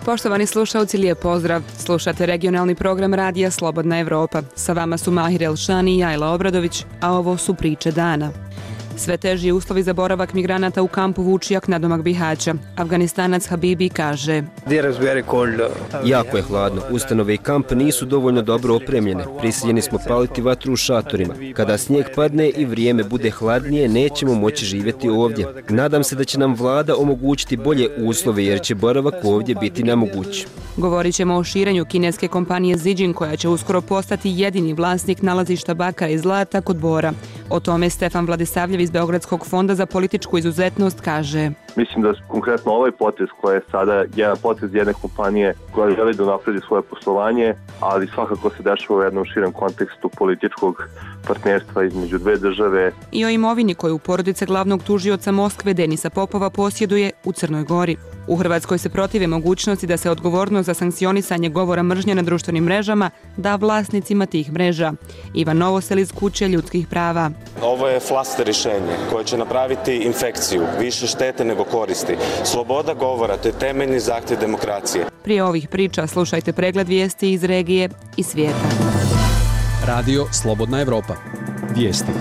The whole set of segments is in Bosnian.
Poštovani slušalci, lijep pozdrav. Slušate regionalni program radija Slobodna Evropa. Sa vama su Mahir Elšani i Ajla Obradović, a ovo su priče dana. Sve teži uslovi za boravak migranata u kampu Vučijak nadomak Bihaća. Afganistanac Habibi kaže: Jako je hladno. Ustanove i kamp nisu dovoljno dobro opremljene. Prisiljeni smo paliti vatru u šatorima. Kada snijeg padne i vrijeme bude hladnije, nećemo moći živjeti ovdje. Nadam se da će nam vlada omogućiti bolje uslove jer će boravak ovdje biti nemoguć. Govorit ćemo o širenju kineske kompanije Zijin koja će uskoro postati jedini vlasnik nalazišta bakra i zlata kod Bora. O tome Stefan Vladisavljev iz Beogradskog fonda za političku izuzetnost kaže: Mislim da konkretno ovaj potez koji je sada jedan potez jedne kompanije koja želi da napredi svoje poslovanje, ali svakako se dešava u jednom širem kontekstu političkog partnerstva između dve države. I o imovini koju porodica glavnog tužioca Moskve Denisa Popova posjeduje u Crnoj Gori. U Hrvatskoj se protive mogućnosti da se odgovornost za sankcionisanje govora mržnje na društvenim mrežama da vlasnicima tih mreža. Ivan Novosel iz Kuće ljudskih prava. Ovo je flaster rješenje koje će napraviti infekciju, više štete nego koristi. Sloboda govora, to je temeljni zahtjev demokracije. Prije ovih priča slušajte pregled vijesti iz regije i svijeta. Radio Slobodna Evropa. Vijesti.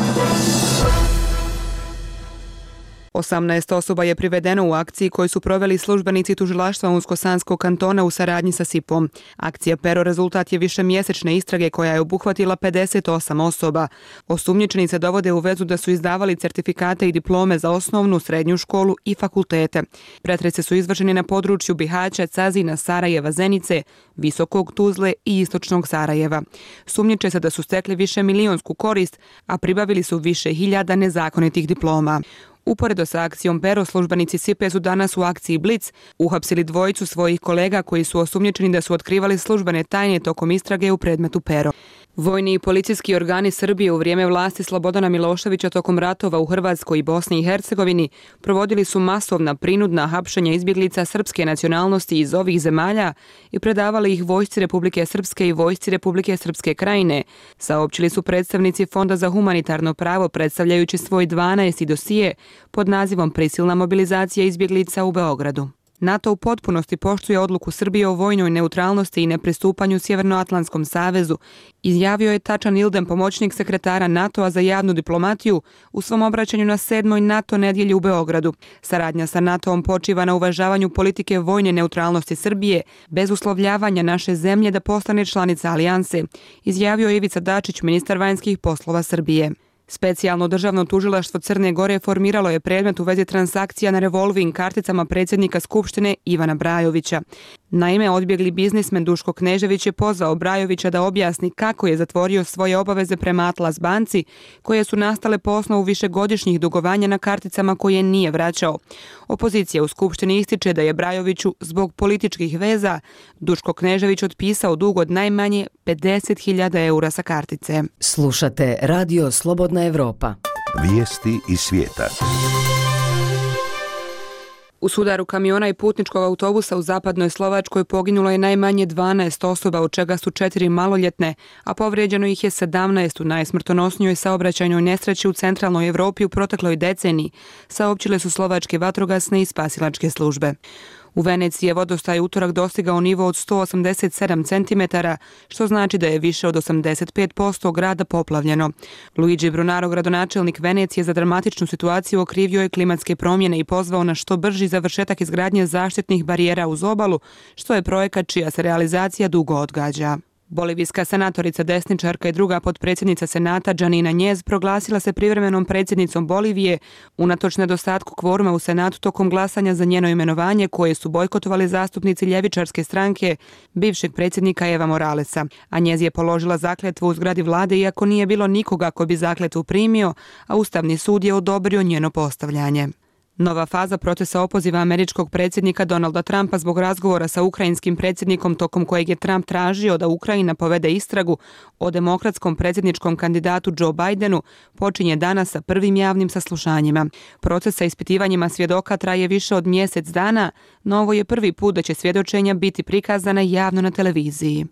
18 osoba je privedeno u akciji koju su proveli službenici tužilaštva Unsko-Sanskog kantona u saradnji sa SIP-om. Akcija Pero rezultat je višemjesečne istrage koja je obuhvatila 58 osoba. Osumnjičeni se dovode u vezu da su izdavali certifikate i diplome za osnovnu, srednju školu i fakultete. Pretresi su izvršeni na području Bihaća, Cazina, Sarajeva, Zenice, Visokog Tuzle i Istočnog Sarajeva. Sumnjiče se da su stekli višemilionsku korist, a pribavili su više hiljada nezakonitih diploma. Uporedo sa akcijom Pero, službenici SIP-a su danas u akciji Blic uhapsili dvojicu svojih kolega koji su osumnjičeni da su otkrivali službene tajne tokom istrage u predmetu Pero. Vojni i policijski organi Srbije u vrijeme vlasti Slobodana Miloševića tokom ratova u Hrvatskoj i Bosni i Hercegovini provodili su masovna prinudna hapšenja izbjeglica srpske nacionalnosti iz ovih zemalja i predavali ih Vojsci Republike Srpske i Vojsci Republike Srpske Krajine, saopćili su predstavnici Fonda za humanitarno pravo predstavljajući svoj 12. dosije pod nazivom Prisilna mobilizacija izbjeglica u Beogradu. NATO u potpunosti poštuje odluku Srbije o vojnoj neutralnosti i nepristupanju Sjevernoatlantskom savezu, izjavio je Tačan Ildem, pomoćnik sekretara NATO-a za javnu diplomatiju, u svom obraćanju na 7. NATO nedjelji u Beogradu. Saradnja sa NATO-om počiva na uvažavanju politike vojne neutralnosti Srbije, bez uslovljavanja naše zemlje da postane članica alijanse, izjavio je Ivica Dačić, ministar vanjskih poslova Srbije. Specijalno državno tužilaštvo Crne Gore formiralo je predmet u vezi transakcija na revolving karticama predsjednika Skupštine Ivana Brajovića. Naime, odbjegli biznismen Duško Knežević je pozvao Brajovića da objasni kako je zatvorio svoje obaveze prema Atlas banci, koje su nastale po osnovu višegodišnjih dugovanja na karticama koje nije vraćao. Opozicija u Skupštini ističe da je Brajoviću zbog političkih veza Duško Knežević otpisao dug od najmanje 50.000 eura sa kartice. Slušate Radio Slobodna Evropa. Vijesti iz svijeta. U sudaru kamiona i putničkog autobusa u zapadnoj Slovačkoj poginulo je najmanje 12 osoba, od čega su 4 maloljetne, a povrijeđeno ih je 17 u najsmrtonosnijoj saobraćajnoj nesreći u centralnoj Evropi u protekloj deceniji, saopćile su slovačke vatrogasne i spasilačke službe. U Veneciji je vodostaj utorak dostigao nivo od 187 cm, što znači da je više od 85% grada poplavljeno. Luigi Brunaro, gradonačelnik Venecije, za dramatičnu situaciju okrivio je klimatske promjene i pozvao na što brži završetak izgradnje zaštitnih barijera uz obalu, što je projekat čija se realizacija dugo odgađa. Bolivijska senatorica desničarka i druga potpredsjednica Senata Janina Njez proglasila se privremenom predsjednicom Bolivije unatoč nedostatku kvoruma u Senatu tokom glasanja za njeno imenovanje koje su bojkotovali zastupnici ljevičarske stranke bivšeg predsjednika Eva Moralesa. A Njez je položila zakletvu u zgradi vlade iako nije bilo nikoga ko bi zakletvu primio, a Ustavni sud je odobrio njeno postavljanje. Nova faza procesa opoziva američkog predsjednika Donalda Trumpa zbog razgovora sa ukrajinskim predsjednikom tokom kojeg je Trump tražio da Ukrajina povede istragu o demokratskom predsjedničkom kandidatu Joe Bidenu počinje danas sa prvim javnim saslušanjima. Proces sa ispitivanjima svjedoka traje više od mjesec dana, no ovo je prvi put da će svjedočenja biti prikazana javno na televiziji.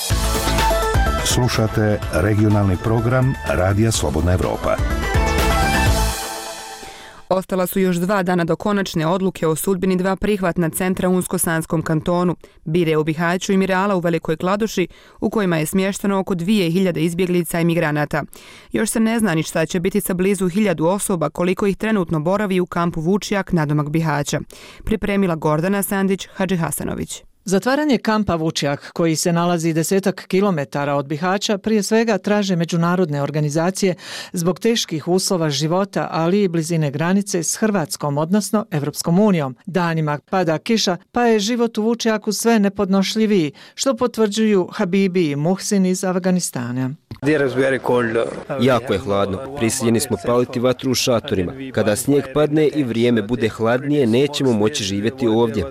Slušate regionalni program Radija Slobodna Evropa. Ostala su još 2 dana do konačne odluke o sudbini 2 prihvatna centra u Unsko-Sanskom kantonu, Bire u Bihaću i Mirala u Velikoj Kladuši, u kojima je smješteno oko 2000 izbjeglica i migranata. Još se ne zna ni šta će biti sa blizu 1000 osoba koliko ih trenutno boravi u kampu Vučjak nadomak Bihaća. Pripremila Gordana Sandić Hadžihasanović. Zatvaranje kampa Vučjak, koji se nalazi 10 kilometara od Bihaća, prije svega traže međunarodne organizacije zbog teških uslova života, ali i blizine granice s Hrvatskom, odnosno Evropskom unijom. Danima pada kiša, pa je život u Vučjaku sve nepodnošljiviji, što potvrđuju Habibi i Muhsin iz Afganistana. Jako je hladno. Prisiljeni smo paliti vatru u šatorima. Kada snijeg padne i vrijeme bude hladnije, nećemo moći živjeti ovdje.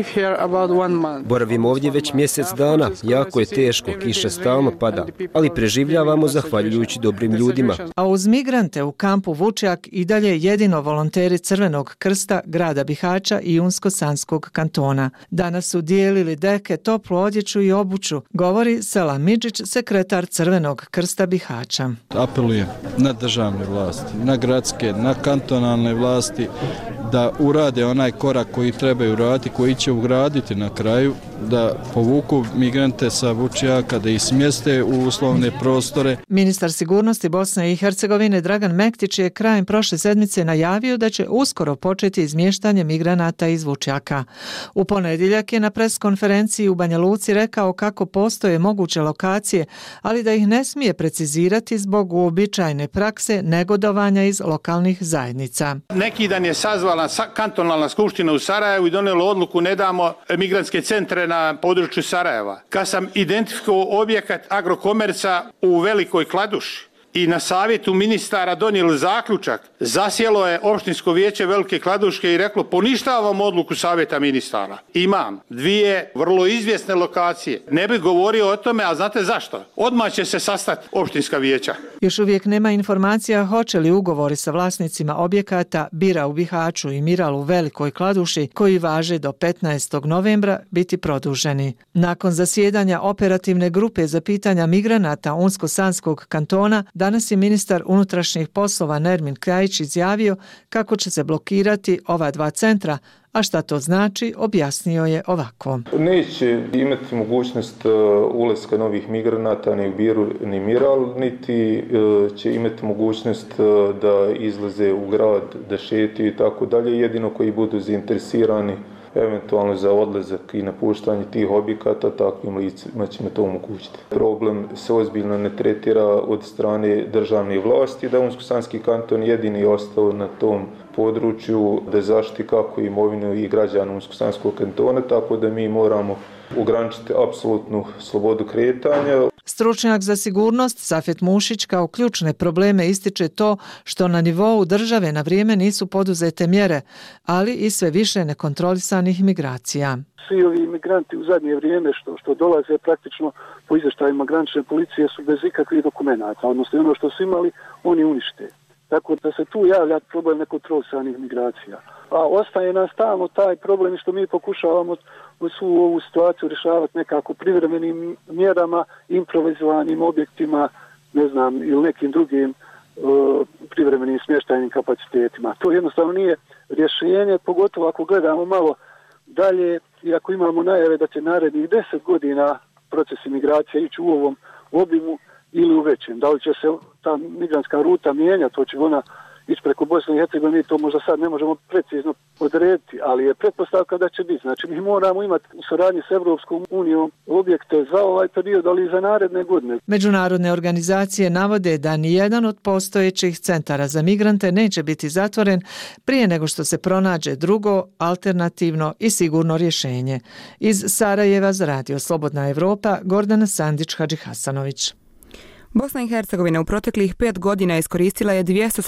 Boravimo ovdje već mjesec dana. Jako je teško, kiša stalno pada, ali preživljavamo zahvaljujući dobrim ljudima. A uz migrante u kampu Vučjak i dalje jedino volonteri Crvenog krsta grada Bihaća i Unsko-Sanskog kantona. Danas su dijelili deke, toplu odjeću i obuću, govori Selam Midžić, sekretar Crvenog krsta Bihaća. Apelujem na državne vlasti, na gradske, na kantonalne vlasti da urade onaj korak koji trebaju uraditi, koji će ugraditi na kraju, da povuku migrante sa Vučjaka, da ih smjeste u uslovne prostore. Ministar sigurnosti Bosne i Hercegovine Dragan Mektić je krajem prošle sedmice najavio da će uskoro početi izmještanje migranata iz Vučjaka. U ponedjeljak je na preskonferenciji u Banja Luci rekao kako postoje moguće lokacije, ali da ih ne smije precizirati zbog uobičajene prakse negodovanja iz lokalnih zajednica. Neki dan je sazvala kantonalna skupština u Sarajevu i donijela odluku ne damo migrantske centre na području Sarajeva. Kad sam identifikovao objekat Agrokomerca u Velikoj Kladuši i na savjetu ministara donijeli zaključak, zasjelo je opštinsko vijeće Velike Kladuške i reklo poništavam odluku savjeta ministara. Imam 2 vrlo izvjesne lokacije. Ne bih govorio o tome, a znate zašto? Odmah će se sastati opštinska vijeća. Još uvijek nema informacija hoće li ugovori sa vlasnicima objekata Bira u Bihaću i Miral u Velikoj Kladuši, koji važe do 15. novembra, biti produženi. Nakon zasjedanja operativne grupe za pitanja migranata Unsko-Sanskog kantona, danas je ministar unutrašnjih poslova Nermin Krajić izjavio kako će se blokirati ova 2 centra, a šta to znači, objasnio je ovako. Neće imati mogućnost ulaska novih migranata ni u Biru ni Miral, niti će imati mogućnost da izlaze u grad, da šetaju i tako dalje, jedino koji budu zainteresirani eventualno za odlazak i napuštanje tih objekata, takvim licima ćemo to omogućiti. Problem se ozbiljno ne tretira od strane državne vlasti, da Unsko-Sanski kanton jedini ostao na tom području da zaštiti kako imovinu i građana Unsko-Sanskog kantona, tako da mi moramo ograničiti apsolutnu slobodu kretanja. Stručnjak za sigurnost Safet Mušić kao ključne probleme ističe to što na nivou države na vrijeme nisu poduzete mjere, ali i sve više nekontrolisanih migracija. Svi ovi migranti u zadnje vrijeme što dolaze praktično po izvještajima granične policije su bez ikakvih dokumenata, odnosno ono što su imali oni unište. Tako da se tu javlja problem nekontrolisanih migracija. A ostaje nam stalno taj problem što mi pokušavamo svu ovu situaciju rješavati nekako privremenim mjerama, improvizovanim objektima, ne znam, ili nekim drugim privremenim smještajnim kapacitetima. To jednostavno nije rješenje, pogotovo ako gledamo malo dalje i ako imamo najave da će narednih 10 godina proces imigracije ići u ovom obimu ili u većem. Da li će se ta migrantska ruta mijenjati, hoće ona ići preko Bosne i Hercegovine, to možda sad ne možemo precizno odrediti, ali je pretpostavka da će biti. Znači mi moramo imati u saradnji s Evropskom unijom objekte za ovaj period, ali i za naredne godine. Međunarodne organizacije navode da nijedan od postojećih centara za migrante neće biti zatvoren prije nego što se pronađe drugo, alternativno i sigurno rješenje. Iz Sarajeva za Radio Slobodna Evropa, Gordana Sandić Hadžihasanović. Bosna i Hercegovina u proteklih 5 godina iskoristila je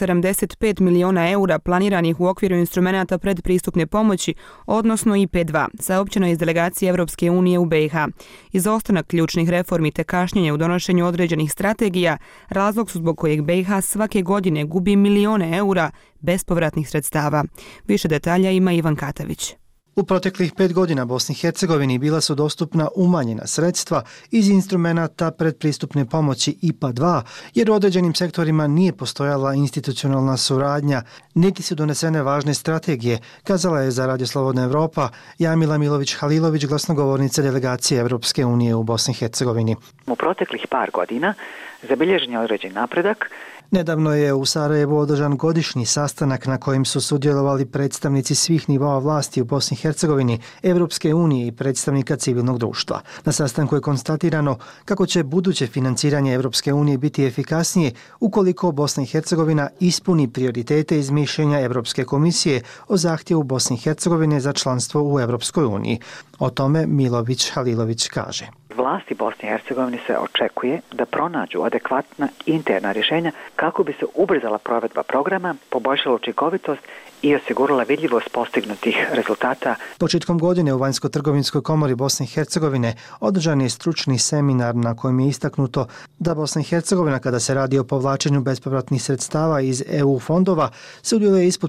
275 milijuna eura planiranih u okviru instrumenata predpristupne pomoći, odnosno IP2, saopćeno iz delegacije Evropske unije u BiH. Izostanak ključnih reformi te kašnjenje u donošenju određenih strategija razlog su zbog kojeg BiH svake godine gubi milijone eura bespovratnih sredstava. Više detalja ima Ivan Katavić. U proteklih 5 godina Bosni i Hercegovini bila su dostupna umanjena sredstva iz instrumenata predpristupne pomoći IPA 2, jer u određenim sektorima nije postojala institucionalna suradnja, niti su donesene važne strategije, kazala je za Radio Slobodna Evropa Jamila Milović-Halilović, glasnogovornica delegacije Evropske unije u Bosni i Hercegovini. U proteklih par godina zabilježen je određen napredak. Nedavno je u Sarajevu održan godišnji sastanak na kojem su sudjelovali predstavnici svih nivoa vlasti u Bosni i Hercegovini, Evropske unije i predstavnika civilnog društva. Na sastanku je konstatirano kako će buduće financiranje Evropske unije biti efikasnije ukoliko Bosna i Hercegovina ispuni prioritete iz mišljenja Evropske komisije o zahtjevu Bosne i Hercegovine za članstvo u Evropskoj uniji. O tome Milović-Halilović kaže. Vlasti Bosne i Hercegovine se očekuje da pronađu adekvatna interna rješenja kako bi se ubrzala provedba programa, poboljšala učinkovitost i osigurala vidljivost postignutih rezultata. Početkom godine u Vanjsko-trgovinskoj komori Bosne i Hercegovine održan je stručni seminar na kojem je istaknuto da Bosna i Hercegovina, kada se radi o povlačenju bespovratnih sredstava iz EU fondova, sudjeluje ispod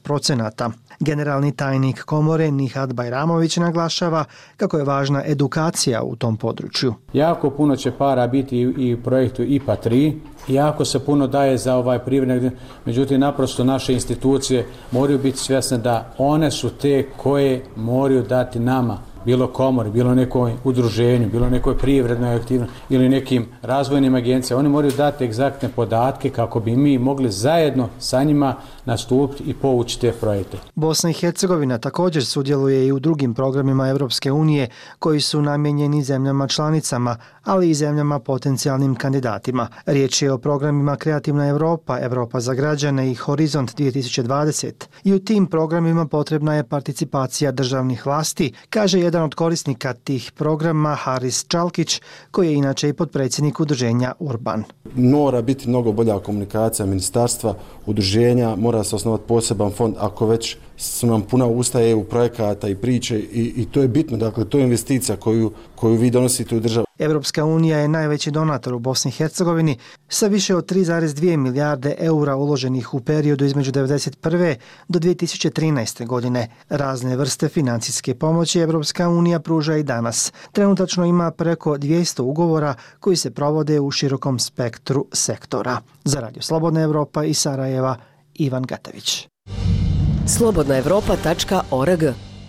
15%. Generalni tajnik komore Nihat Bajramović naglašava kako je važna edukacija u tom području. Jako puno će para biti i u projektu IPA 3, jako se puno daje za ovaj privrednik, međutim naprosto naše institucije moraju biti svjesne da one su te koje moraju dati nama, bilo komori, bilo nekoj udruženju, bilo nekoj privrednoj aktivnosti ili nekim razvojnim agencijama. Oni moraju dati egzaktne podatke kako bi mi mogli zajedno sa njima nastupiti i povući te projekte. Bosna i Hercegovina također sudjeluje i u drugim programima Evropske unije koji su namijenjeni zemljama članicama, ali i zemljama potencijalnim kandidatima. Riječ je o programima Kreativna Evropa, Evropa za građane i Horizont 2020. I u tim programima potrebna je participacija državnih vlasti, kaže jedan od korisnika tih programa Haris Čalkić, koji je inače i potpredsjednik udruženja Urban. Mora biti mnogo bolja komunikacija ministarstva, udruženja, mora se osnovati poseban fond ako već su nam puna usta EU projekata i priče i to je bitno, dakle to je investicija koju vi donosite u državu. Evropska unija je najveći donator u Bosni i Hercegovini sa više od 3,2 milijarde eura uloženih u periodu između 1991. do 2013. godine. Razne vrste financijske pomoći Evropska unija pruža i danas. Trenutačno ima preko 200 ugovora koji se provode u širokom spektru sektora. Za Radio Slobodna Evropa iz Sarajeva, Ivan Gatavić. slobodnaevropa.org.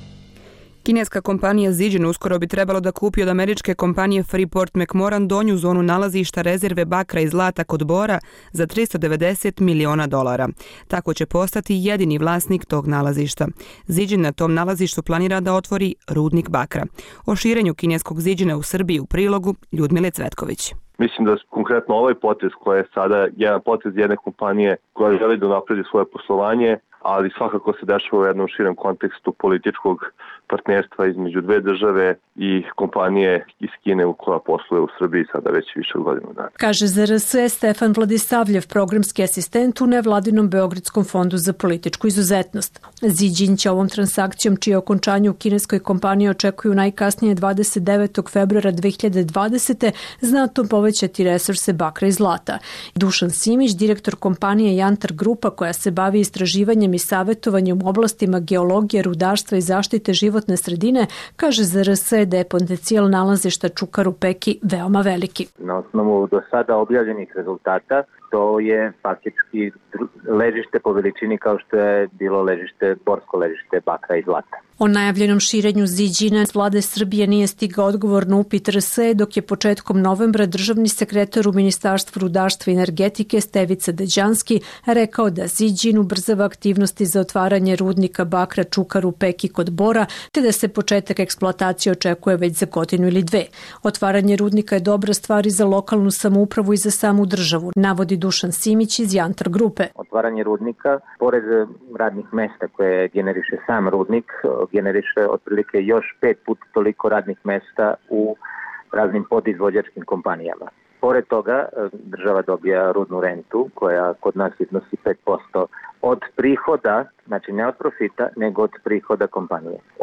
Kineska kompanija Zijin uskoro bi trebalo da kupi od američke kompanije Freeport McMoran donju zonu nalazišta rezerve bakra i zlata kod Bora za $390 miliona. Tako će postati jedini vlasnik tog nalazišta. Zijin na tom nalazištu planira da otvori rudnik bakra. O širenju kineskog Zijina u Srbiji u prilogu Ljudmile Cvetković. Mislim da konkretno ovaj potez koji je sada jedan potez jedne kompanije koja želi da napredi svoje poslovanje, ali svakako se dešava u jednom širem kontekstu političkog partnerstva između dve države i kompanije iz Kine koja posluje u Srbiji sada već više od godinu dana. Kaže za RS Stefan Vladisavljev, programski asistent u nevladinom Beogradskom fondu za političku izuzetnost. Zijin će ovom transakcijom, čije okončanje u kineskoj kompaniji očekuju najkasnije 29. februara 2020. znatno povećati resurse bakra i zlata. Dušan Simić, direktor kompanije Jantar Grupa koja se bavi istraživanjem i savjetovanjem u oblastima geologije, rudarstva i zaštite životne sredine, kaže za RS da je potencijal nalazišta Čukaru Peki veoma veliki. Na osnovu do sada objavljenih rezultata to je faktički ležište po veličini kao što je bilo borsko ležište bakra i zlata. O najavljenom širenju Zijina vlade Srbije nije stigao odgovor na upit RS, dok je početkom novembra državni sekretar u Ministarstvu rudarstva i energetike Stevica Deđanski rekao da Zijin ubrzava aktivnosti za otvaranje rudnika bakra Čukaru Peki kod Bora, te da se početak eksploatacije očekuje već za godinu ili dve. Otvaranje rudnika je dobra stvar i za lokalnu samoupravu i za samu državu, navodi Dušan Simić iz Jantar Grupe. Otvaranje rudnika, pored radnih mesta koje generiše sam rudnik, generiše otprilike još 5 puta toliko radnih mesta u raznim podizvođačkim kompanijama. Pored toga, država dobija rudnu rentu koja kod nas iznosi 5% od prihoda, znači ne od profita, nego od prihoda kompanije. Od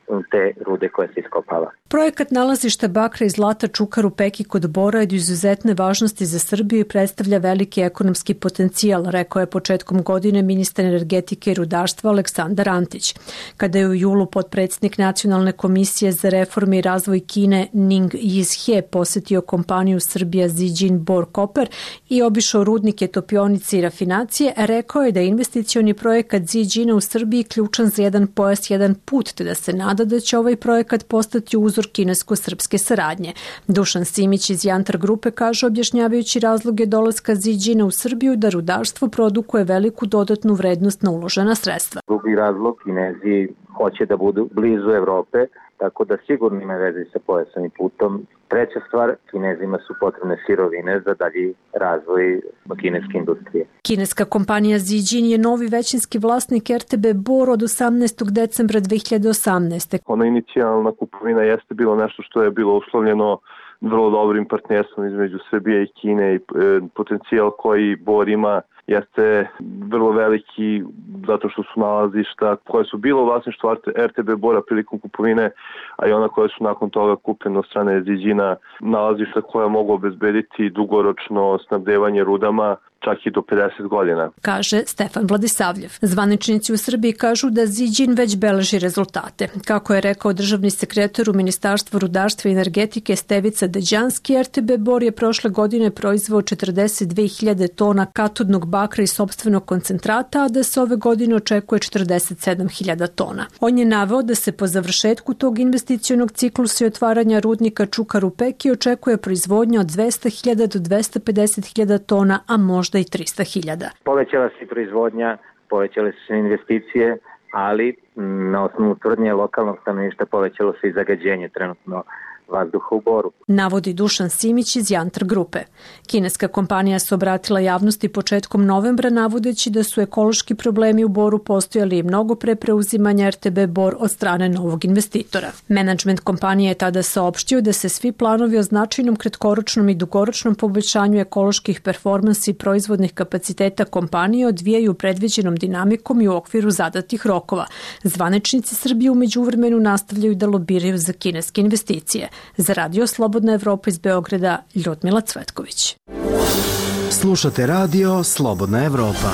te rude koje se iskopava. Projekat nalazišta bakra i zlata Čukaru Peki kod Bora je od izuzetne važnosti za Srbiju i predstavlja veliki ekonomski potencijal, rekao je početkom godine ministar energetike i rudarstva Aleksandar Antić. Kada je u julu potpredsjednik Nacionalne komisije za reforme i razvoj Kine Ning Yizhe posetio kompaniju Srbija Zijin Bor Copper i obišao rudnike, topionice i rafinacije, rekao je da je investicioni projekat Zijina u Srbiji ključan za jedan pojas, jedan put, te da se nada da će ovaj projekat postati uzor kinesko-srpske saradnje. Dušan Simić iz Jantar grupe kaže, objašnjavajući razloge dolaska Zijina u Srbiju, da rudarstvo produkuje veliku dodatnu vrednost na uložena sredstva. Drugi razlog, Kinezi hoće da budu blizu Evrope, tako da sigurno ima veze sa pojasom i putom. Treća stvar, Kinezima su potrebne sirovine za dalji razvoj kineske industrije. Kineska kompanija Zijin je novi većinski vlasnik RTB Bor od 18. decembra 2018. Ona inicijalna kupovina jeste bilo nešto što je bilo uslovljeno vrlo dobrim partnerstvom između Srbije i Kine i potencijal koji Bor ima jeste vrlo veliki zato što su nalazišta koje su bilo u vlasništvu RTB Bora prilikom kupovine, a i ona koje su nakon toga kupljene od strane Zijina, nalazišta koja mogu obezbediti dugoročno snabdevanje rudama čak i do 50 godina. Kaže Stefan Vladisavljev. Zvaničnici u Srbiji kažu da Zijin već beleži rezultate. Kako je rekao državni sekretar u Ministarstvu rudarstva i energetike Stevica Deđanski, RTB Bor je prošle godine proizveo 42.000 tona katodnog bakra iz sopstvenog koncentrata, a da se ove godine očekuje 47.000 tona. On je naveo da se po završetku tog investicionog ciklusa i otvaranja rudnika Čukaru Peki očekuje proizvodnja od 200.000 do 250.000 tona, a možda i 300.000. Povećala se proizvodnja, povećale su se investicije, ali na osnovu tvrdnje lokalnog stanovništva povećalo se i zagađenje trenutno vazduha u Boru. Navodi Dušan Simić iz Jantar grupe. Kineska kompanija se obratila javnosti početkom novembra navodeći da su ekološki problemi u Boru postojali i mnogo pre preuzimanja RTB Bor od strane novog investitora. Menadžment kompanije je tada saopštio da se svi planovi o značajnom kratkoročnom i dugoročnom poboljšanju ekoloških performansi i proizvodnih kapaciteta kompanije odvijaju predviđenom dinamikom i u okviru zadatih rokova. Zvaničnici Srbije u međuvremenu nastavljaju da lobiraju za kineske investicije. Za Radio Slobodna Evropa iz Beograda, Ljudmila Cvetković. Slušate Radio Slobodna Evropa.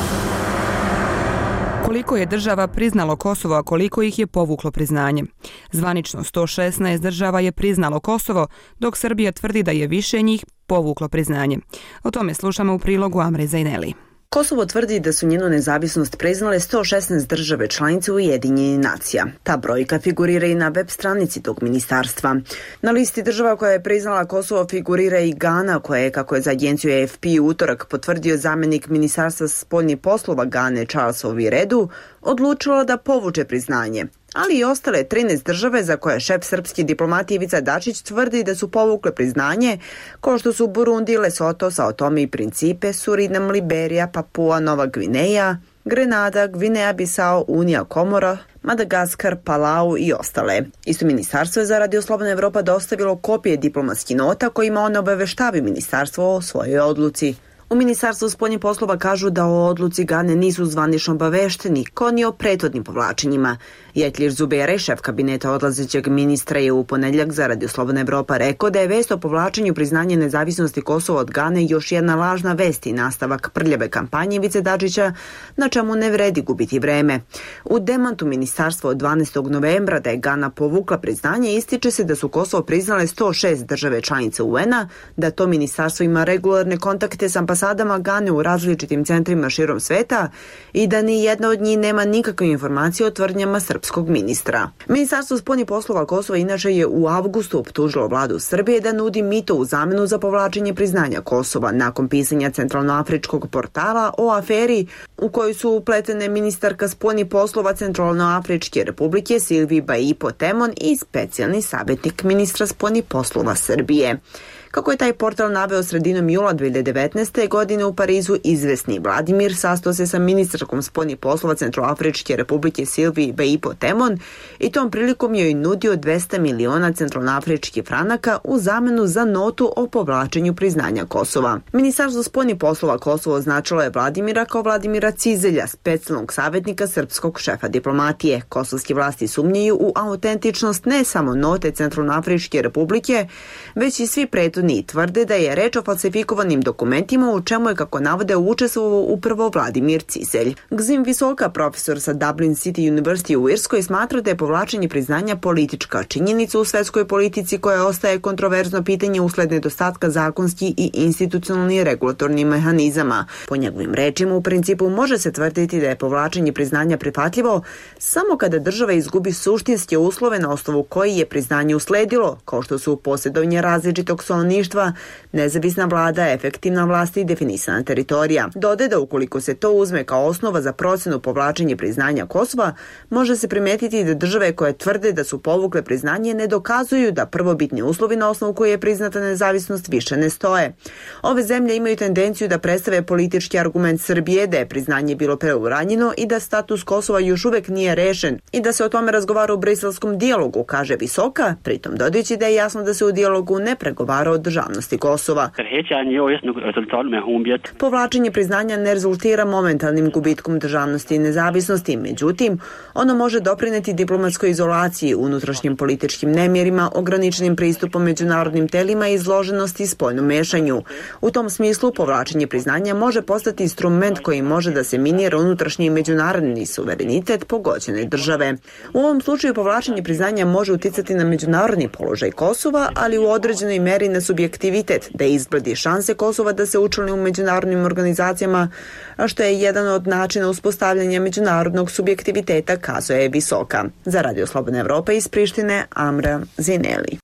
Koliko je država priznalo Kosovo, a koliko ih je povuklo priznanje? Zvanično 116 država je priznalo Kosovo, dok Srbija tvrdi da je više njih povuklo priznanje. O tome slušamo u prilogu Amre Zaineli. Kosovo tvrdi da su njenu nezavisnost priznale 116 države članice Ujedinjenih nacija. Ta brojka figurira i na web stranici tog ministarstva. Na listi država koja je priznala Kosovo figurira i Gana, koja je, kako je za agenciju AFP u utorak potvrdio zamjenik ministarstva spoljnih poslova Gane Charles Oviredu, odlučila da povuče priznanje. Ali i ostale 13 države za koje šef srpski diplomat Ivica Dačić tvrdi da su povukle priznanje, kao što su Burundi, Lesoto, Sao Tome i Principe, Surinam, Liberija, Papua, Nova Gvineja, Grenada, Gvineja Bisao, Unija Komora, Madagaskar, Palau i ostale. Isto ministarstvo je za Radio Slobodna Evropa dostavilo kopije diplomatskih nota kojima one obaveštavaju ministarstvo o svojoj odluci. U Ministarstvu spoljnih poslova kažu da o odluci Gane nisu zvanično obavešteni, kao ni o prethodnim povlačenjima. Jetlir Zuberaj, šef kabineta odlazećeg ministra, je u ponedjeljak za Radio Slobodna Evropa rekao da je vest o povlačenju priznanja nezavisnosti Kosova od Gane još jedna lažna vest i nastavak prljave kampanje Ivice Dačića, na čemu ne vredi gubiti vreme. U demantu ministarstva od 12. novembra da je Gana povukla priznanje, ističe se da su Kosovo priznale 106 države članice UN-a, da to ministarstvo ima regularne kontakte s ambasadama Gane u različitim centrima širom sveta i da ni jedna od njih nema nikakve informacije o tvrdnjama srpskog ministra. Ministarstvo spoljnih poslova Kosova inače je u avgustu optužilo vladu Srbije da nudi mito u zamenu za povlačenje priznanja Kosova nakon pisanja centralnoafričkog portala o aferi u kojoj su upletene ministarka spoljnih poslova Centralnoafričke republike Silvi Baipo Temon i specijalni savjetnik ministra spoljnih poslova Srbije. Kako je taj portal naveo sredinom jula 2019. godine u Parizu, izvesni Vladimir sastao se sa ministarkom spoljnih poslova Centroafričke republike Silvi Beipo Temon i tom prilikom joj nudio 200 miliona centralnoafričkih franaka u zamenu za notu o povlačenju priznanja Kosova. Ministarstvo spoljnih poslova Kosova označilo je Vladimira kao Vladimira Cizelja, specijalnog savjetnika srpskog šefa diplomatije. Kosovske vlasti sumnjaju u autentičnost ne samo note Centralnoafričke republike, već i svi prethodni tvrde da je reč o falsifikovanim dokumentima u čemu je, kako navode, učestvovao upravo Vladimir Cizelj. Gzim Visoka, profesor sa Dublin City University u Irskoj, smatra da je povlačenje priznanja politička činjenica u svetskoj politici koja ostaje kontroverzno pitanje usled nedostatka zakonskih i institucionalnih regulatornih mehanizama. Po njegovim rečima, u principu može se tvrditi da je povlačenje priznanja prihvatljivo samo kada država izgubi suštinske uslove na osnovu koji je priznanje usledilo, kao što su posjedovanje različitog stanovništva, nezavisna vlada, efektivna vlast i definisana teritorija. Dodaje da ukoliko se to uzme kao osnova za procenu povlačenja priznanja Kosova, može se primetiti da države koje tvrde da su povukle priznanje ne dokazuju da prvobitni uslovi na osnovu koje je priznata nezavisnost više ne stoje. Ove zemlje imaju tendenciju da predstave politički argument Srbije da je priznanje bilo preuranjeno i da status Kosova još uvek nije rešen i da se o tome razgovara u briselskom dijalogu, kaže Visoka, pritom dodajući da je jasno da se u dijalogu ne pregovara o državnosti Kosova. Povlačenje priznanja ne rezultira momentalnim gubitkom državnosti i nezavisnosti, međutim, ono može doprineti diplomatskoj izolaciji, unutrašnjim političkim nemirima, ograničenim pristupom međunarodnim telima i izloženosti spoljnom mešanju. U tom smislu, povlačenje priznanja može postati instrument koji može da se minira unutrašnji i međunarodni suverenitet pogođene države. U ovom slučaju povlačenje priznanja može uticati na međunarodni položaj Kosova, ali u određenoj meri na subjektivitet, da izbledi šanse Kosova da se učlani u međunarodnim organizacijama, a što je jedan od načina uspostavljanja međunarodnog subjektiviteta, kazuje Visoka. Za Radio Slobodna Evropa iz Prištine, Amra Zineli.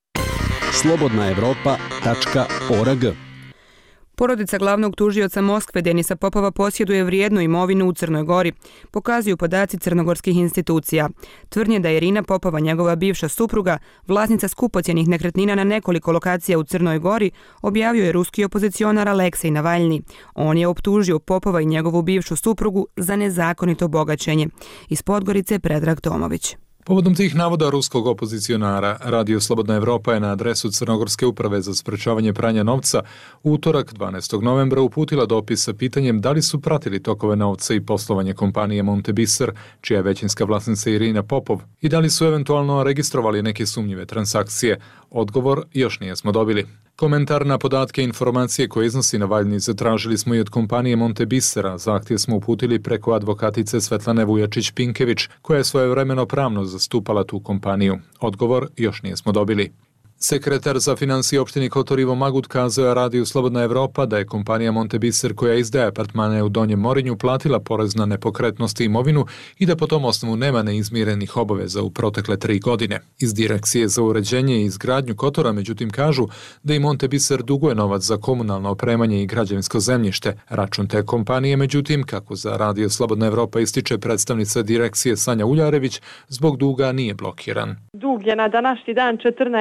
slobodnaevropa.org. Porodica glavnog tužioca Moskve Denisa Popova posjeduje vrijednu imovinu u Crnoj Gori, pokazuju podaci crnogorskih institucija. Tvrdnje da je Irina Popova, njegova bivša supruga, vlasnica skupocjenih nekretnina na nekoliko lokacija u Crnoj Gori, objavio je ruski opozicionar Aleksej Navalni. On je optužio Popova i njegovu bivšu suprugu za nezakonito bogaćenje. Iz Podgorice Predrag Tomović. Povodom tih navoda ruskog opozicionara, Radio Slobodna Evropa je na adresu Crnogorske uprave za sprečavanje pranja novca u utorak 12. novembra uputila dopis sa pitanjem da li su pratili tokove novca i poslovanje kompanije Montebiser, čija je većinska vlasnica Irina Popov, i da li su eventualno registrovali neke sumnjive transakcije. Odgovor još nismo dobili. Komentar na podatke i informacije koje iznosi Navalni zatražili smo i od kompanije Montebisera. Zahtjev smo uputili preko advokatice Svetlane Vujačić-Pinkević, koja je svojevremeno pravno zastupala tu kompaniju. Odgovor još nismo dobili. Sekretar za financije opštine Kotor Ivo Magut kazao je Radiju Slobodna Evropa da je kompanija Montebiser, koja izdaje apartmane u Donjem Morinju, platila porez na nepokretnost i imovinu i da po tom osnovu nema neizmirenih obaveza u protekle 3 godine. Iz Direkcije za uređenje i izgradnju Kotora, međutim, kažu da i Montebiser duguje novac za komunalno opremanje i građevinsko zemljište. Račun te kompanije, međutim, kako za Radio Slobodna Evropa ističe predstavnica Direkcije Sanja Uljarević, zbog duga nije blokiran. Dug je na današnji dan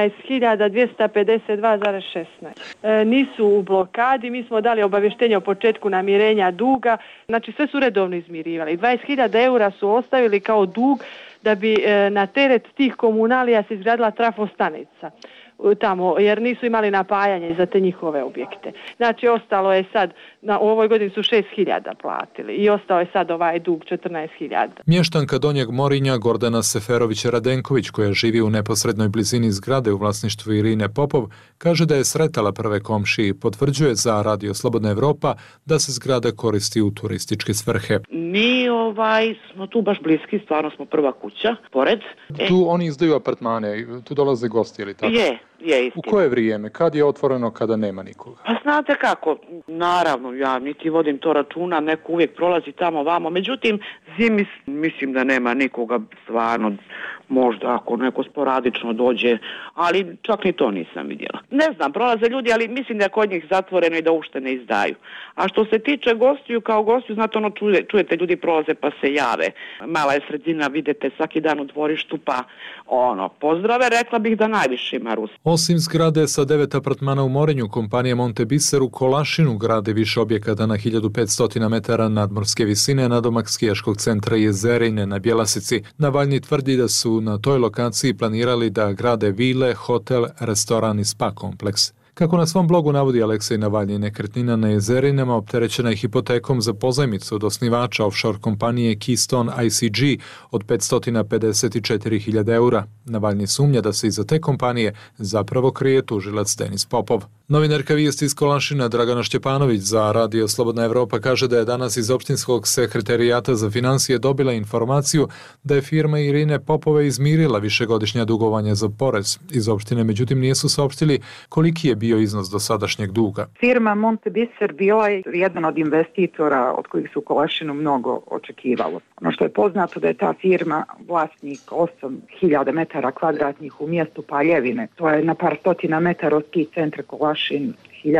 14.252,16. Nisu u blokadi, mi smo dali obavještenje o početku namirenja duga, znači sve su redovno izmirivali. 20.000 eura su ostavili kao dug da bi na teret tih komunalija se izgradila trafostanica tamo, jer nisu imali napajanje za te njihove objekte. Znači, ostalo je sad, u ovoj godini su 6.000 platili i ostao je sad ovaj dug 14.000. Mještanka Donjeg Morinja Gordana Seferović-Radenković, koja živi u neposrednoj blizini zgrade u vlasništvu Irine Popov, kaže da je sretala prve komšije i potvrđuje za Radio Slobodna Evropa da se zgrada koristi u turističke svrhe. Mi smo tu baš bliski, stvarno smo prva kuća, pored. Tu oni izdaju apartmane, tu dolaze gosti ili tako? Je istina. U koje vrijeme? Kad je otvoreno, kada nema nikoga? Pa znate kako, naravno, ja niti vodim to računa, neko uvijek prolazi tamo vamo, međutim, zimi mislim da nema nikoga stvarno, možda ako neko sporadično dođe, ali čak ni to nisam vidjela. Ne znam, prolaze ljudi, ali mislim da je kod njih zatvoreno i da uopšte ne izdaju. A što se tiče gostiju, kao gostiju, znate, čujete ljudi prolaze pa se jave. Mala je sredina, vidite svaki dan u dvorištu, pa pozdrave, rekla bih da najviše ima Rusa. Osim zgrade sa 9 apartmana u Morenju, kompanija Monte Biser u Kolašinu grade više objekata na 1500 metara nadmorske visine nadomak skijaškog centra Jezerine na Bjelasici. Navalnji tvrdi da su na toj lokaciji planirali da grade vile, hotel, restoran i spa kompleks. Kako na svom blogu navodi Aleksej Navalnji, nekretnina na Jezerinama opterećena je hipotekom za pozajmicu od osnivača offshore kompanije Keystone ICG od 554.000 eura. Navalnji sumnja da se iza te kompanije zapravo krije tužilac Denis Popov. Novinarka vijesti iz Kolašina Dragana Šćepanović za Radio Slobodna Evropa kaže da je danas iz općinskog sekretarijata za financije dobila informaciju da je firma Irine Popove izmirila višegodišnja dugovanja za porez. Iz opštine međutim nisu saopštili koliki je bio iznos dosadašnjeg duga. Firma Monte Biser bila je jedan od investitora od kojih su u Kolašinu mnogo očekivalo. Ono što je poznato da je ta firma vlasnik 8.000 metara kvadratnih u mjestu Paljevine. To je na par stotina metara od ski centra Kolašin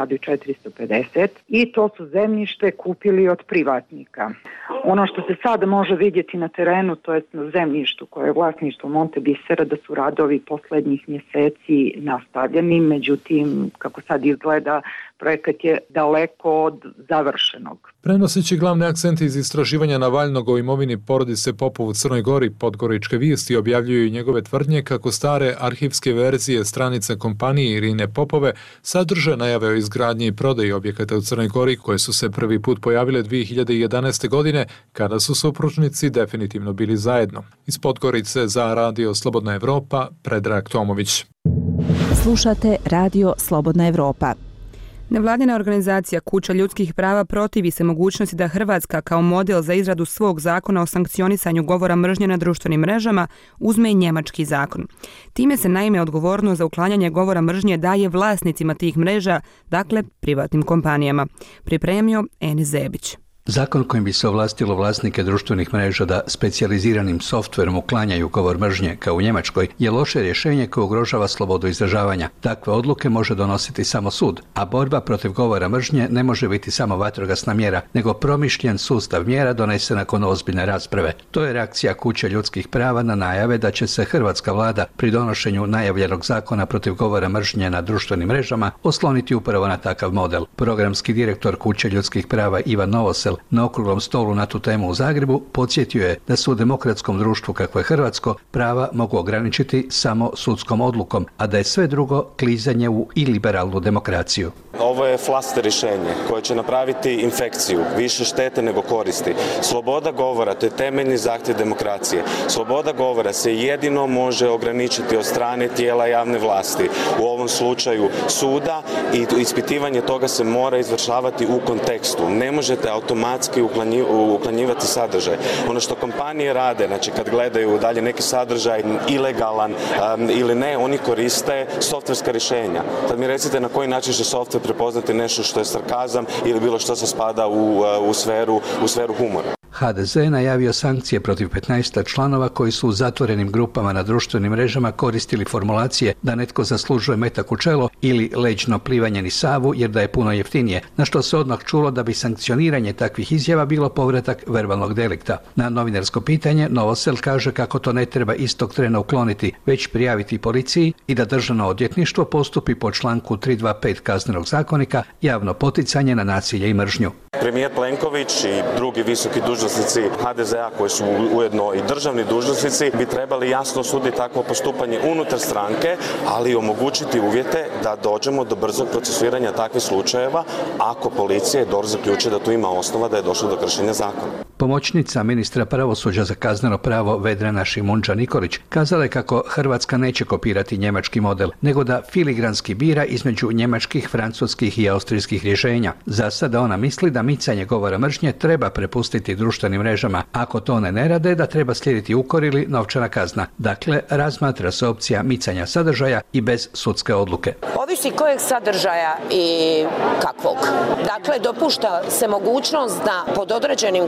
1450 i to su zemljište kupili od privatnika. Ono što se sad može vidjeti na terenu, to je na zemljištu koje je vlasništvo Monte Bisera, da su radovi posljednjih mjeseci nastavljeni, međutim kako sad izgleda projekat je daleko od završenog. Prenoseći glavne akcente iz istraživanja Navalnog o imovini porodice Popov u Crnoj Gori, Podgoričke vijesti objavljuju i njegove tvrdnje kako stare arhivske verzije stranica kompanije Irine Popove sadrže najave o izgradnji i prodaji objekata u Crnoj Gori koje su se prvi put pojavile 2011. godine kada su supružnici definitivno bili zajedno. Iz Podgorice za Radio Slobodna Evropa, Predrag Tomović. Slušate Radio Slobodna Evropa. Nevladina organizacija Kuća ljudskih prava protivi se mogućnosti da Hrvatska kao model za izradu svog zakona o sankcionisanju govora mržnje na društvenim mrežama uzme i njemački zakon. Time se naime odgovornost za uklanjanje govora mržnje daje vlasnicima tih mreža, dakle privatnim kompanijama. Pripremio Eni Zebić. Zakon kojim bi se ovlastilo vlasnike društvenih mreža da specijaliziranim softverom uklanjaju govor mržnje kao u Njemačkoj je loše rješenje koje ugrožava slobodu izražavanja. Takve odluke može donositi samo sud, a borba protiv govora mržnje ne može biti samo vatrogasna mjera, nego promišljen sustav mjera donese nakon ozbiljne rasprave. To je reakcija Kuće ljudskih prava na najave da će se hrvatska vlada pri donošenju najavljenog zakona protiv govora mržnje na društvenim mrežama osloniti upravo na takav model. Programski direktor Kuće ljudskih prava Ivan Novosel na okruglom stolu na tu temu u Zagrebu podsjetio je da su u demokratskom društvu kakvo je hrvatsko prava mogu ograničiti samo sudskom odlukom, a da je sve drugo klizanje u iliberalnu demokraciju. Ovo je flaster rješenje koje će napraviti infekciju, više štete nego koristi. Sloboda govora, to je temeljni zahtjev demokracije. Sloboda govora se jedino može ograničiti od strane tijela javne vlasti, u ovom slučaju suda, i ispitivanje toga se mora izvršavati u kontekstu. Ne možete automatski uklanjivati sadržaj. Ono što kompanije rade, znači kad gledaju dalje neki sadržaj ilegalan ili ne, oni koriste softverska rješenja. Sad mi recite na koji način će softver prepoznati nešto što je sarkazam ili bilo što se spada u sferu humora. HDZ najavio sankcije protiv 15 članova koji su u zatvorenim grupama na društvenim mrežama koristili formulacije da netko zaslužuje metak u čelo ili leđno plivanje niz Savu jer da je puno jeftinije, na što se odmah čulo da bi sankcioniranje takvih izjava bilo povratak verbalnog delikta. Na novinarsko pitanje Novosel kaže kako to ne treba istog trena ukloniti, već prijaviti policiji i da državno odvjetništvo postupi po članku 325 Kaznenog zakonika javno poticanje na nasilje i mržnju. Premijer Plenković i drugi visoki dužnosnici HDZ-a koji su ujedno i državni dužnosnici bi trebali jasno suditi takvo postupanje unutar stranke, ali omogućiti uvjete da dođemo do brzog procesuiranja takvih slučajeva ako policija i DORH zaključe da tu ima osnova da je došlo do kršenja zakona. Pomoćnica ministra pravosuđa za kazneno pravo Vedrana Šimunđa-Nikolić kazala je kako Hrvatska neće kopirati njemački model, nego da filigranski bira između njemačkih, francuskih i austrijskih rješenja. Za sada ona misli da micanje govora mržnje treba prepustiti društvenim mrežama. Ako to ne rade, da treba slijediti ukor ili novčana kazna. Dakle, razmatra se opcija micanja sadržaja i bez sudske odluke. Ovisi kojeg sadržaja i kakvog. Dakle, dopušta se mogućnost da pod određenim kontrolnim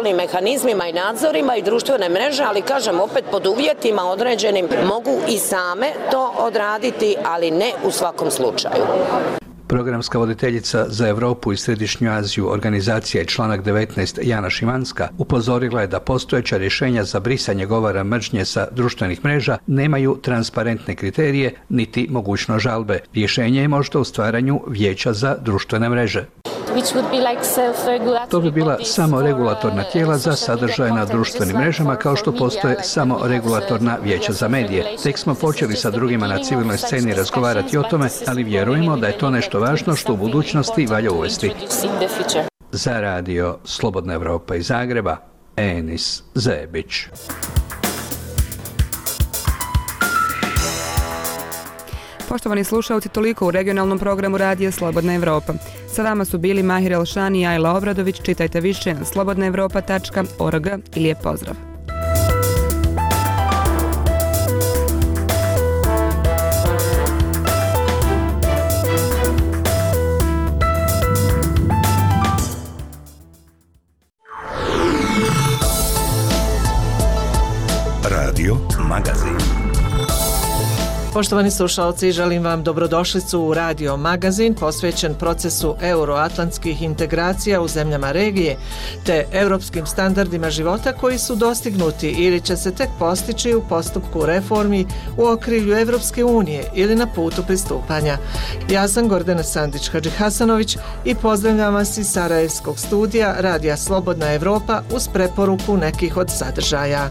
kontrolnim mehanizmima i nadzorima i društvene mreže, ali kažem opet pod uvjetima određenim mogu i same to odraditi, ali ne u svakom slučaju. Programska voditeljica za Europu i Središnju Aziju organizacija i članak 19 Jana Šimanska upozorila je da postojeća rješenja za brisanje govora mržnje sa društvenih mreža nemaju transparentne kriterije niti mogućnost žalbe. Rješenje je možda u stvaranju vijeća za društvene mreže. To bi bila samo regulatorna tijela za sadržaje na društvenim mrežama kao što postoje samo regulatorna vijeća za medije. Tek smo počeli sa drugima na civilnoj sceni razgovarati o tome, ali vjerujemo da je to nešto važno što u budućnosti valja uvesti. Za radio Slobodna Evropa iz Zagreba, Enis Zebić. Poštovani slušalci, toliko u regionalnom programu Radija Slobodna Evropa. Sa vama su bili Mahir Elšani i Ajla Obradović. Čitajte više na slobodnaevropa.org i lijep pozdrav. Radio Magazin. Poštovani slušalci, želim vam dobrodošlicu u Radio Magazin posvećen procesu euroatlantskih integracija u zemljama regije te europskim standardima života koji su dostignuti ili će se tek postići u postupku reformi u okrilju Evropske unije ili na putu pristupanja. Ja sam Gordana Sandić-Hadžihasanović i pozdravljam vas iz Sarajevskog studija Radija Slobodna Evropa uz preporuku nekih od sadržaja.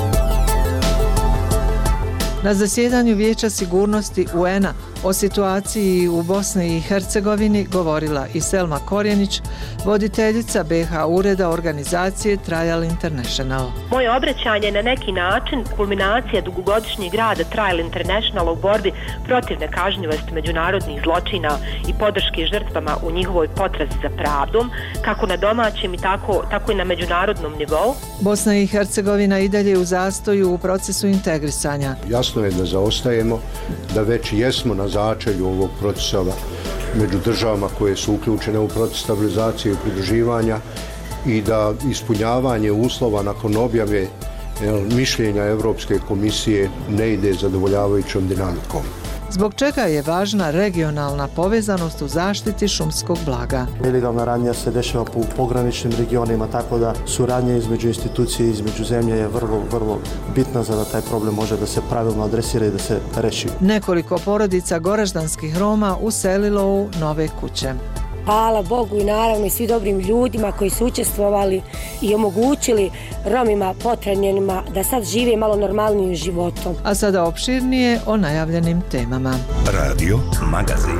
Na zasjedanju Vijeća sigurnosti UN-a o situaciji u Bosni i Hercegovini govorila i Selma Korjenić, voditeljica BiH ureda organizacije Trial International. Moje obraćanje je na neki način kulminacija dugogodišnjeg rada Trial International u borbi protiv nekažnjivosti međunarodnih zločina i podrške žrtvama u njihovoj potrazi za pravdom, kako na domaćem i tako i na međunarodnom nivou. Bosna i Hercegovina i dalje u zastoju u procesu integrisanja. Jasno je da zaostajemo, da već jesmo na začelju ovog procesa među državama koje su uključene u proces stabilizacije i pridruživanja i da ispunjavanje uslova nakon objave mišljenja Europske komisije ne ide zadovoljavajućom dinamikom. Zbog čega je važna regionalna povezanost u zaštiti šumskog blaga? Ilegalna radnja se dešava po pograničnim regionima, tako da suradnja između institucije i između zemlje je vrlo bitna za da taj problem može da se pravilno adresira i da se reši. Nekoliko porodica goraždanskih Roma uselilo u nove kuće. Hvala Bogu i naravno i svi dobrim ljudima koji su učestvovali i omogućili Romima potrenjenima da sad žive malo normalnijim životom. A sada opširnije o najavljenim temama. Radio Magazin.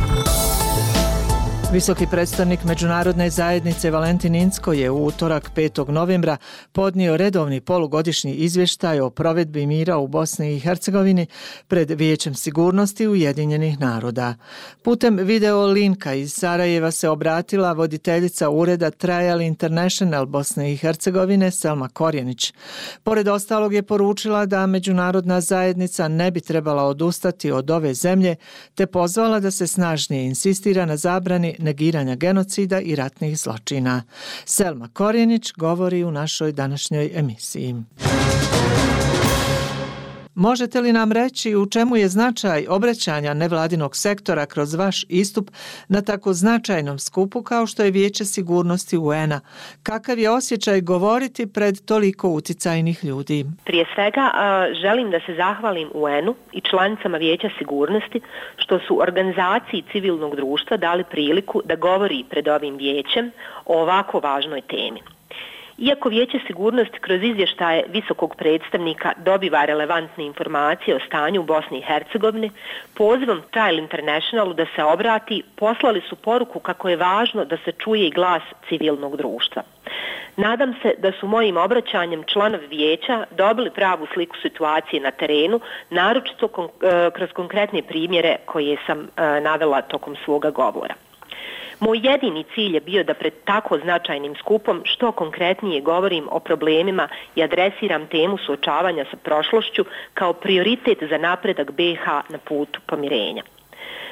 Visoki predstavnik Međunarodne zajednice Valentin Incko je u utorak 5. novembra podnio redovni polugodišnji izvještaj o provedbi mira u Bosni i Hercegovini pred Vijećem sigurnosti Ujedinjenih naroda. Putem video linka iz Sarajeva se obratila voditeljica ureda Trial International Bosne i Hercegovine Selma Korjenić. Pored ostalog je poručila da međunarodna zajednica ne bi trebala odustati od ove zemlje te pozvala da se snažnije insistira na zabrani negiranja genocida i ratnih zločina. Selma Korjenić govori u našoj današnjoj emisiji. Možete li nam reći u čemu je značaj obraćanja nevladinog sektora kroz vaš istup na tako značajnom skupu kao što je Vijeće sigurnosti UN-a? Kakav je osjećaj govoriti pred toliko uticajnih ljudi? Prije svega želim da se zahvalim UN-u i članicama Vijeća sigurnosti što su organizaciji civilnog društva dali priliku da govori pred ovim vijećem o ovako važnoj temi. Iako Vijeće sigurnosti kroz izvještaje visokog predstavnika dobiva relevantne informacije o stanju u Bosni i Hercegovini, pozivom Trial Internationalu da se obrati, poslali su poruku kako je važno da se čuje i glas civilnog društva. Nadam se da su mojim obraćanjem članovi vijeća dobili pravu sliku situacije na terenu, naročito kroz konkretne primjere koje sam navela tokom svoga govora. Moj jedini cilj je bio da pred tako značajnim skupom što konkretnije govorim o problemima i adresiram temu suočavanja sa prošlošću kao prioritet za napredak BiH na putu pomirenja.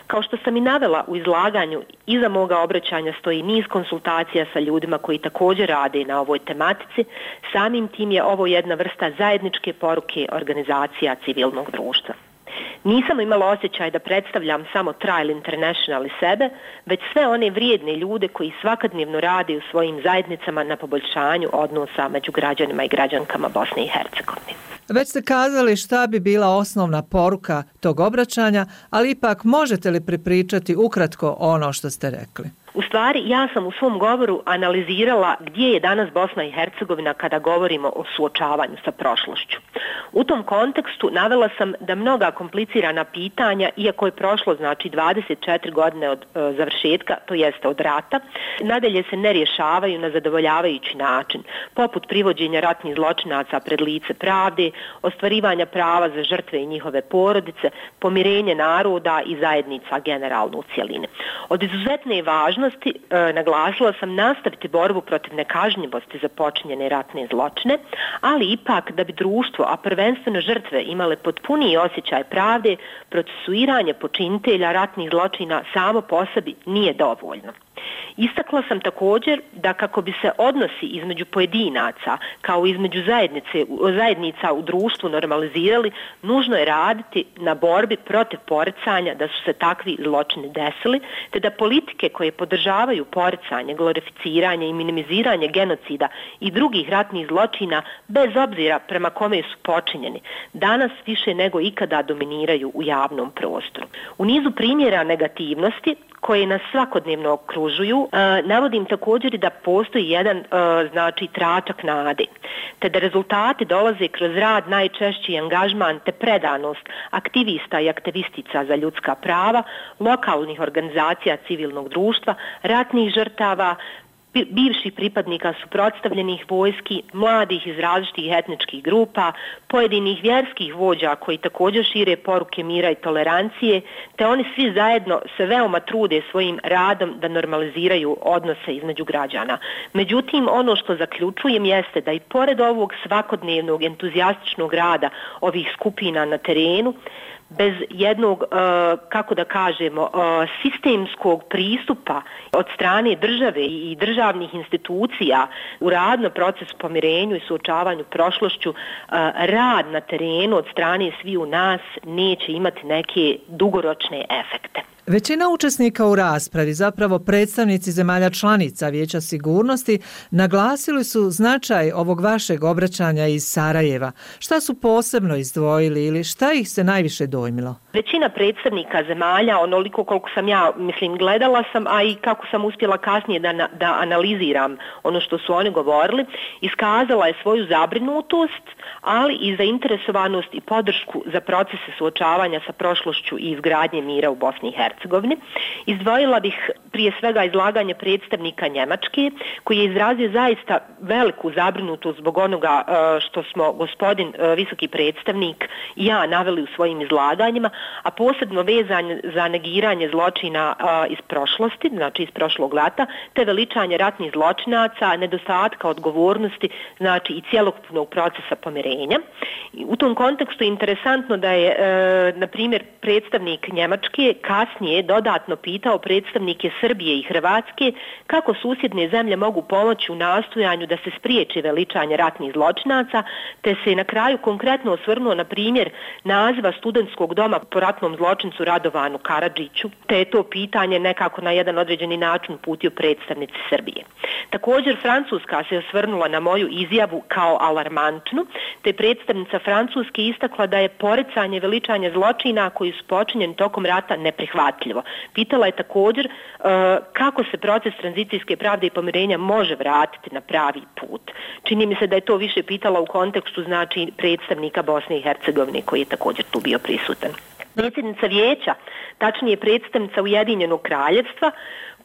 Kao što sam i navela u izlaganju, iza moga obraćanja stoji niz konsultacija sa ljudima koji također rade na ovoj tematici. Samim tim je ovo jedna vrsta zajedničke poruke organizacija civilnog društva. Nisam imala osjećaj da predstavljam samo Trial International i sebe, već sve one vrijedne ljude koji svakodnevno rade u svojim zajednicama na poboljšanju odnosa među građanima i građankama Bosne i Hercegovine. Već ste kazali šta bi bila osnovna poruka tog obraćanja, ali ipak možete li prepričati ukratko ono što ste rekli? U stvari, ja sam u svom govoru analizirala gdje je danas Bosna i Hercegovina kada govorimo o suočavanju sa prošlošću. U tom kontekstu navela sam da mnoga komplicirana pitanja, iako je prošlo znači 24 godine od završetka, to jeste od rata, nadalje se ne rješavaju na zadovoljavajući način, poput privođenja ratnih zločinaca pred lice pravde, ostvarivanja prava za žrtve i njihove porodice, pomirenje naroda i zajednica generalno u cjelini. Od izuzetne važnosti naglasila sam nastaviti borbu protiv nekažnjivosti za počinjene ratne zločine, ali ipak da bi društvo, a prvenstveno žrtve, imale potpuniji osjećaj pravde, procesuiranje počinitelja ratnih zločina samo po sebi nije dovoljno. Istakla sam također da kako bi se odnosi između pojedinaca kao između zajednica u društvu normalizirali, nužno je raditi na borbi protiv poricanja da su se takvi zločini desili, te da politike koje podržavaju poricanje, glorificiranje i minimiziranje genocida i drugih ratnih zločina, bez obzira prema kome su počinjeni, danas više nego ikada dominiraju u javnom prostoru. U nizu primjera negativnosti koje nas svakodnevno okružuju, navodim također i da postoji jedan tračak nade, te da rezultati dolaze kroz rad, najčešći angažman te predanost aktivista i aktivistica za ljudska prava, lokalnih organizacija civilnog društva, ratnih žrtava, bivših pripadnika suprotstavljenih vojski, mladih iz različitih etničkih grupa, pojedinih vjerskih vođa koji također šire poruke mira i tolerancije, te oni svi zajedno se veoma trude svojim radom da normaliziraju odnose između građana. Međutim, ono što zaključujem jeste da i pored ovog svakodnevnog entuzijastičnog rada ovih skupina na terenu, bez jednog, sistemskog pristupa od strane države i državnih institucija u rad na proces pomirenju i suočavanju prošlošću, rad na terenu od strane sviju nas neće imati neke dugoročne efekte. Većina učesnika u raspravi, zapravo predstavnici zemalja članica Vijeća sigurnosti, naglasili su značaj ovog vašeg obraćanja iz Sarajeva. Šta su posebno izdvojili ili šta ih se najviše dojmilo? Većina predstavnika zemalja, onoliko koliko sam ja, gledala sam, a i kako sam uspjela kasnije da analiziram ono što su oni govorili, iskazala je svoju zabrinutost, ali i zainteresovanost i podršku za procese suočavanja sa prošlošću i izgradnje mira u Bosni i Hercegovini. Izdvojila bih prije svega izlaganje predstavnika Njemačke, koji je izrazio zaista veliku zabrinutost zbog onoga što smo gospodin visoki predstavnik i ja naveli u svojim izlaganjima, a posebno vezan za negiranje zločina iz prošlosti, znači iz prošlog rata, te veličanje ratnih zločinaca, nedostatka odgovornosti, znači i cjelokupnog procesa pomirenja. U tom kontekstu je interesantno da je, na primjer, predstavnik Njemačke kasnije dodatno pitao predstavnike Srbije i Hrvatske kako susjedne zemlje mogu pomoći u nastojanju da se spriječi veličanje ratnih zločinaca, te se na kraju konkretno osvrnuo na primjer naziva studentskog doma po ratnom zločincu Radovanu Karadžiću, te je to pitanje nekako na jedan određeni način uputio predstavnici Srbije. Također Francuska se osvrnula na moju izjavu kao alarmantnu, te predstavnica Francuske istakla da je poricanje veličanje zločina koji su počinjeni tokom rata neprihvatljivo. Pitala je također kako se proces tranzicijske pravde i pomirenja može vratiti na pravi put. Čini mi se da je to više pitala u kontekstu znači predstavnika Bosne i Hercegovine koji je također tu bio prisutan. Predsjednica vijeća, tačnije predstavnica Ujedinjenog kraljevstva,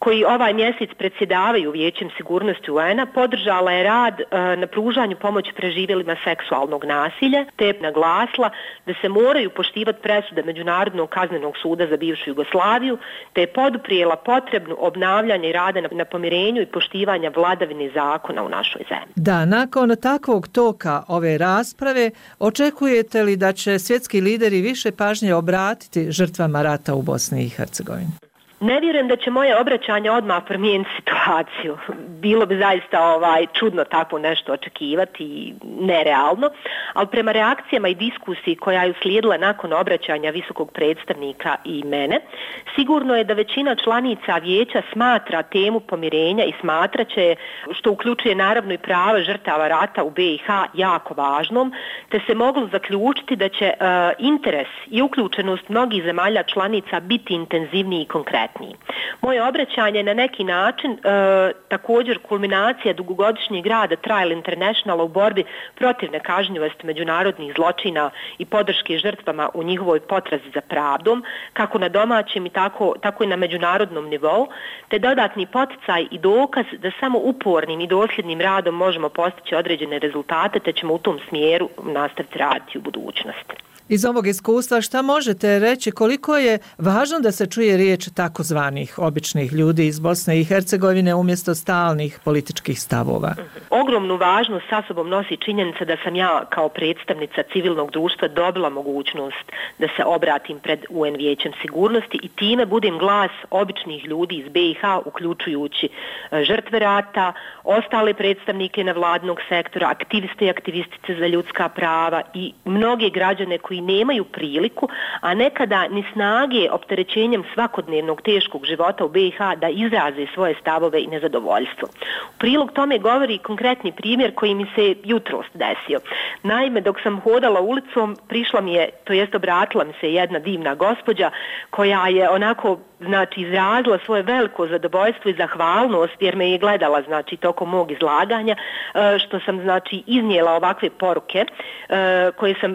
koji ovaj mjesec predsjedavaju Vijećem sigurnosti UN-a, podržala je rad na pružanju pomoći preživjelima seksualnog nasilja, te je naglasila da se moraju poštivati presude Međunarodnog kaznenog suda za bivšu Jugoslaviju, te je poduprijela potrebnu obnavljanje rada na pomirenju i poštivanja vladavine zakona u našoj zemlji. Da, nakon takvog toka ove rasprave, očekujete li da će svjetski lideri više pažnje obratiti žrtvama rata u Bosni i Hercegovini? Ne vjerujem da će moje obraćanje odmah promijeniti situaciju. Bilo bi zaista čudno tako nešto očekivati i nerealno, ali prema reakcijama i diskusiji koja je uslijedila nakon obraćanja visokog predstavnika i mene, sigurno je da većina članica vijeća smatra temu pomirenja i smatraće, što uključuje naravno i prava žrtava rata u BiH, jako važnom, te se moglo zaključiti da će interes i uključenost mnogih zemalja članica biti intenzivniji i konkretniji. Moje obraćanje je na neki način također kulminacija dugogodišnjeg rada Trial Internationala u borbi protiv nekažnjivosti međunarodnih zločina i podrške žrtvama u njihovoj potrazi za pravdom, kako na domaćem i tako i na međunarodnom nivou, te dodatni poticaj i dokaz da samo upornim i dosljednim radom možemo postići određene rezultate, te ćemo u tom smjeru nastaviti raditi u budućnosti. Iz ovog iskustva šta možete reći koliko je važno da se čuje riječ takozvanih običnih ljudi iz Bosne i Hercegovine umjesto stalnih političkih stavova? Ogromnu važnost sa sobom nosi činjenica da sam ja kao predstavnica civilnog društva dobila mogućnost da se obratim pred UN Vijećem sigurnosti i time budem glas običnih ljudi iz BiH, uključujući žrtve rata, ostale predstavnike nevladinog sektora, aktiviste i aktivistice za ljudska prava i mnoge građane koji nemaju priliku, a nekada ni snage opterećenjem svakodnevnog teškog života u BiH da izraze svoje stavove i nezadovoljstvo. U prilog tome govori konkretni primjer koji mi se jutros desio. Naime, dok sam hodala ulicom, prišla mi je, to jest obratila mi se jedna divna gospođa koja je onako izrazila svoje veliko zadovoljstvo i zahvalnost jer me je gledala tokom mog izlaganja što sam iznijela ovakve poruke koje sam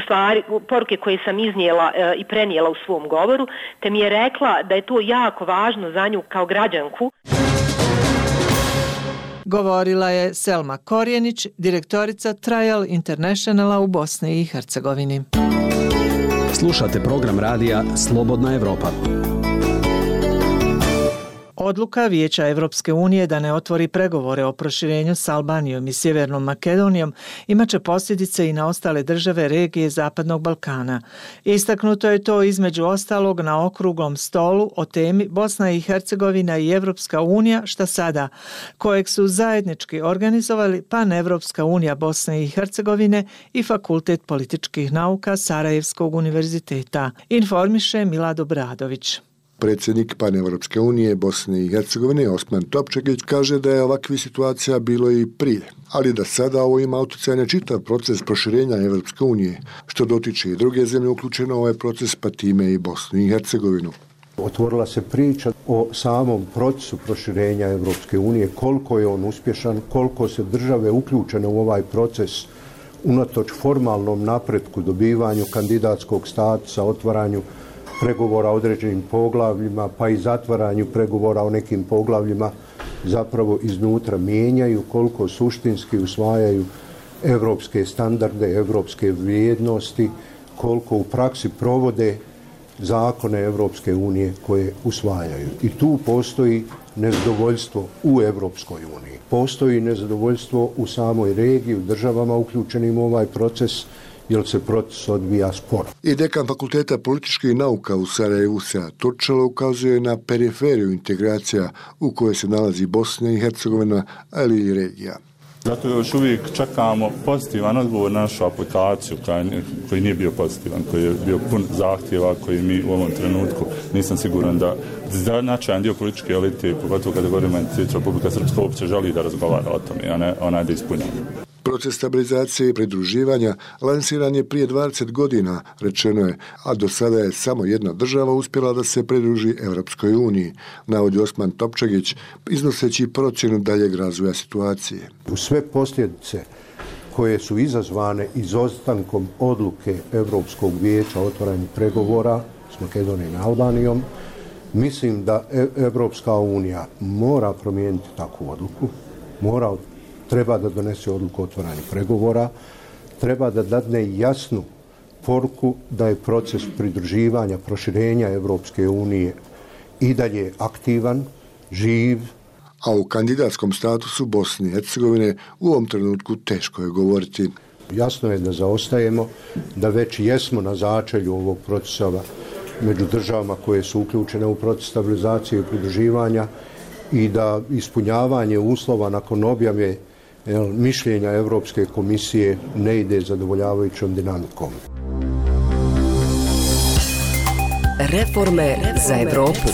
poruke koje sam iznijela i prenijela u svom govoru, te mi je rekla da je to jako važno za nju kao građanku. Govorila je Selma Korjenić, direktorica Trial Internationala u Bosni i Hercegovini. Slušate program radija Slobodna Evropa. Odluka Vijeća Evropske unije da ne otvori pregovore o proširenju s Albanijom i Sjevernom Makedonijom imaće posljedice i na ostale države regije Zapadnog Balkana. Istaknuto je to između ostalog na okruglom stolu o temi Bosna i Hercegovina i Evropska unija šta sada, kojeg su zajednički organizovali Panevropska unija Bosne i Hercegovine i Fakultet političkih nauka Sarajevskog univerziteta, informiše Milad Obradović. Predsjednik Panevropske unije Bosne i Hercegovine Osman Topčagić kaže da je ovakvih situacija bilo i prije, ali da sada ovo ima utjecaj na čitav proces proširenja Evropske unije, što dotiče i druge zemlje uključene u ovaj proces, pa time i Bosnu i Hercegovinu. Otvorila se priča o samom procesu proširenja Evropske unije, koliko je on uspješan, koliko se države uključene u ovaj proces unatoč formalnom napretku, dobivanju kandidatskog statusa, otvaranju pregovora o određenim poglavljima, pa i zatvaranju pregovora o nekim poglavljima zapravo iznutra mijenjaju, koliko suštinski usvajaju evropske standarde, evropske vrijednosti, koliko u praksi provode zakone Evropske unije koje usvajaju. I tu postoji nezadovoljstvo u Evropskoj uniji. Postoji nezadovoljstvo u samoj regiji, u državama uključenim u ovaj proces, jer se proces odvija sporo. I dekan Fakulteta političkih nauka u Sarajevu Sead Turčalo ukazuje na periferiju integracija u kojoj se nalazi Bosna i Hercegovina, ali i regija. Zato još uvijek čekamo pozitivan odgovor na našu aplikaciju koji nije bio pozitivan, koji je bio pun zahtjeva koji mi u ovom trenutku nisam siguran da značajan dio političke elite, pogotovo kada govorimo o Republika Srpska, uopće želi da razgovara o tome, a ne ona da ispunjava. Proces stabilizacije i pridruživanja lansiran je prije 20 godina, rečeno je, a do sada je samo jedna država uspjela da se pridruži Evropskoj uniji, navodi Osman Topčagić, iznoseći procjenu daljeg razvoja situacije. U sve posljedice koje su izazvane izostankom odluke Evropskog vijeća o otvaranju pregovora s Makedonijom i Albanijom, Mislim da Evropska unija mora promijeniti takvu odluku, treba da donese odluku o otvaranju pregovora, treba da dadne jasnu poruku da je proces pridruživanja, proširenja Evropske unije i dalje aktivan, živ. A u kandidatskom statusu Bosne i Hercegovine u ovom trenutku teško je govoriti. Jasno je da zaostajemo, da već jesmo na začelju ovog procesa među državama koje su uključene u proces stabilizacije i pridruživanja i da ispunjavanje uslova nakon objave mišljenja Evropske komisije ne ide zadovoljavajućom dinamikom. Reforme za Evropu.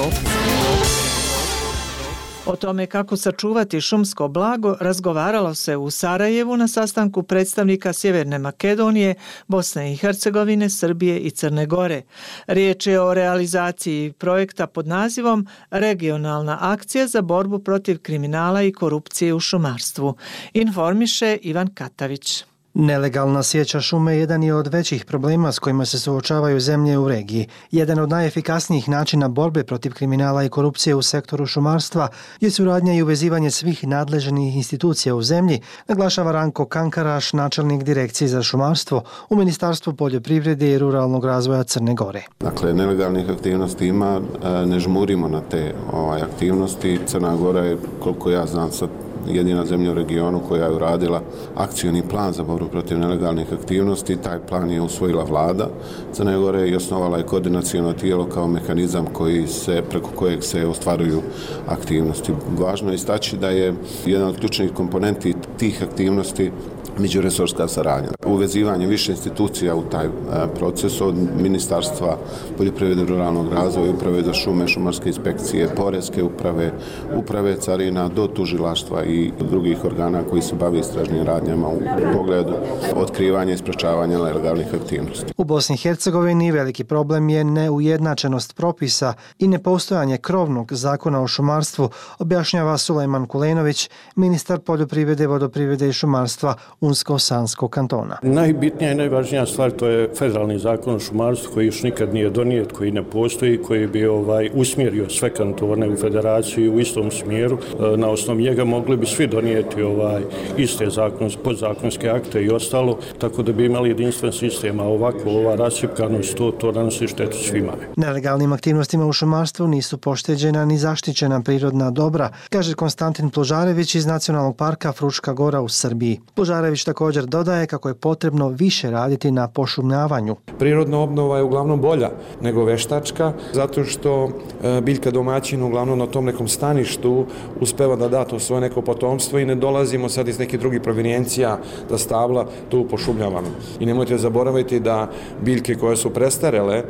O tome kako sačuvati šumsko blago razgovaralo se u Sarajevu na sastanku predstavnika Sjeverne Makedonije, Bosne i Hercegovine, Srbije i Crne Gore. Riječ je o realizaciji projekta pod nazivom Regionalna akcija za borbu protiv kriminala i korupcije u šumarstvu. Informiše Ivan Katavić. Nelegalna sjeća šume jedan je od većih problema s kojima se suočavaju zemlje u regiji. Jedan od najefikasnijih načina borbe protiv kriminala i korupcije u sektoru šumarstva je suradnja i uvezivanje svih nadležnih institucija u zemlji, naglašava Ranko Kankaraš, načelnik direkcije za šumarstvo u Ministarstvu poljoprivrede i ruralnog razvoja Crne Gore. Dakle, nelegalnih aktivnosti ima, ne žmurimo na te aktivnosti. Crna Gora je, koliko ja znam, sad jedina zemlja u regionu koja je uradila akcioni plan za borbu protiv nelegalnih aktivnosti. Taj plan je usvojila vlada Crne Gore i osnovala je koordinaciono tijelo kao mehanizam preko kojeg se ostvaruju aktivnosti. Važno je istaći da je jedan od ključnih komponenti tih aktivnosti međuresorska saradnja. Uvezivanje više institucija u taj proces, od Ministarstva poljoprivrede i ruralnog razvoja, Uprave za šume, šumarske inspekcije, poreske uprave, uprave carina, do tužilaštva i drugih organa koji se bave istražnim radnjama u pogledu otkrivanja i sprečavanja nelegalnih aktivnosti. U Bosni i Hercegovini veliki problem je neujednačenost propisa i nepostojanje krovnog zakona o šumarstvu, objašnjava Sulejman Kulenović, ministar poljoprivrede, vodoprivrede i šumarstva Unsko-Sanskog kantona. Najbitnija i najvažnija stvar to je federalni zakon o šumarstvu koji još nikad nije donijet, koji ne postoji, koji bi usmjerio sve kantone u federaciju u istom smjeru. Na osnovu njega mogli bi svi donijeti iste podzakonske akte i ostalo, tako da bi imali jedinstven sistem, a ovako ova rasipkanost to nanosi štetu svima. Nelegalnim aktivnostima u šumarstvu nisu pošteđena ni zaštićena prirodna dobra, kaže Konstantin Plužarević iz Nacionalnog parka Fruška Gora u Srbiji. Plužarević također dodaje kako je potrebno više raditi na pošumljavanju. Prirodna obnova je uglavnom bolja nego veštačka, zato što biljka domaćin uglavnom na tom nekom staništu uspeva da da to svoje neko potomstvo i ne dolazimo sad iz nekih drugih provenijencija da stabla tu pošumljavamo. I nemojte zaboraviti da biljke koje su prestarele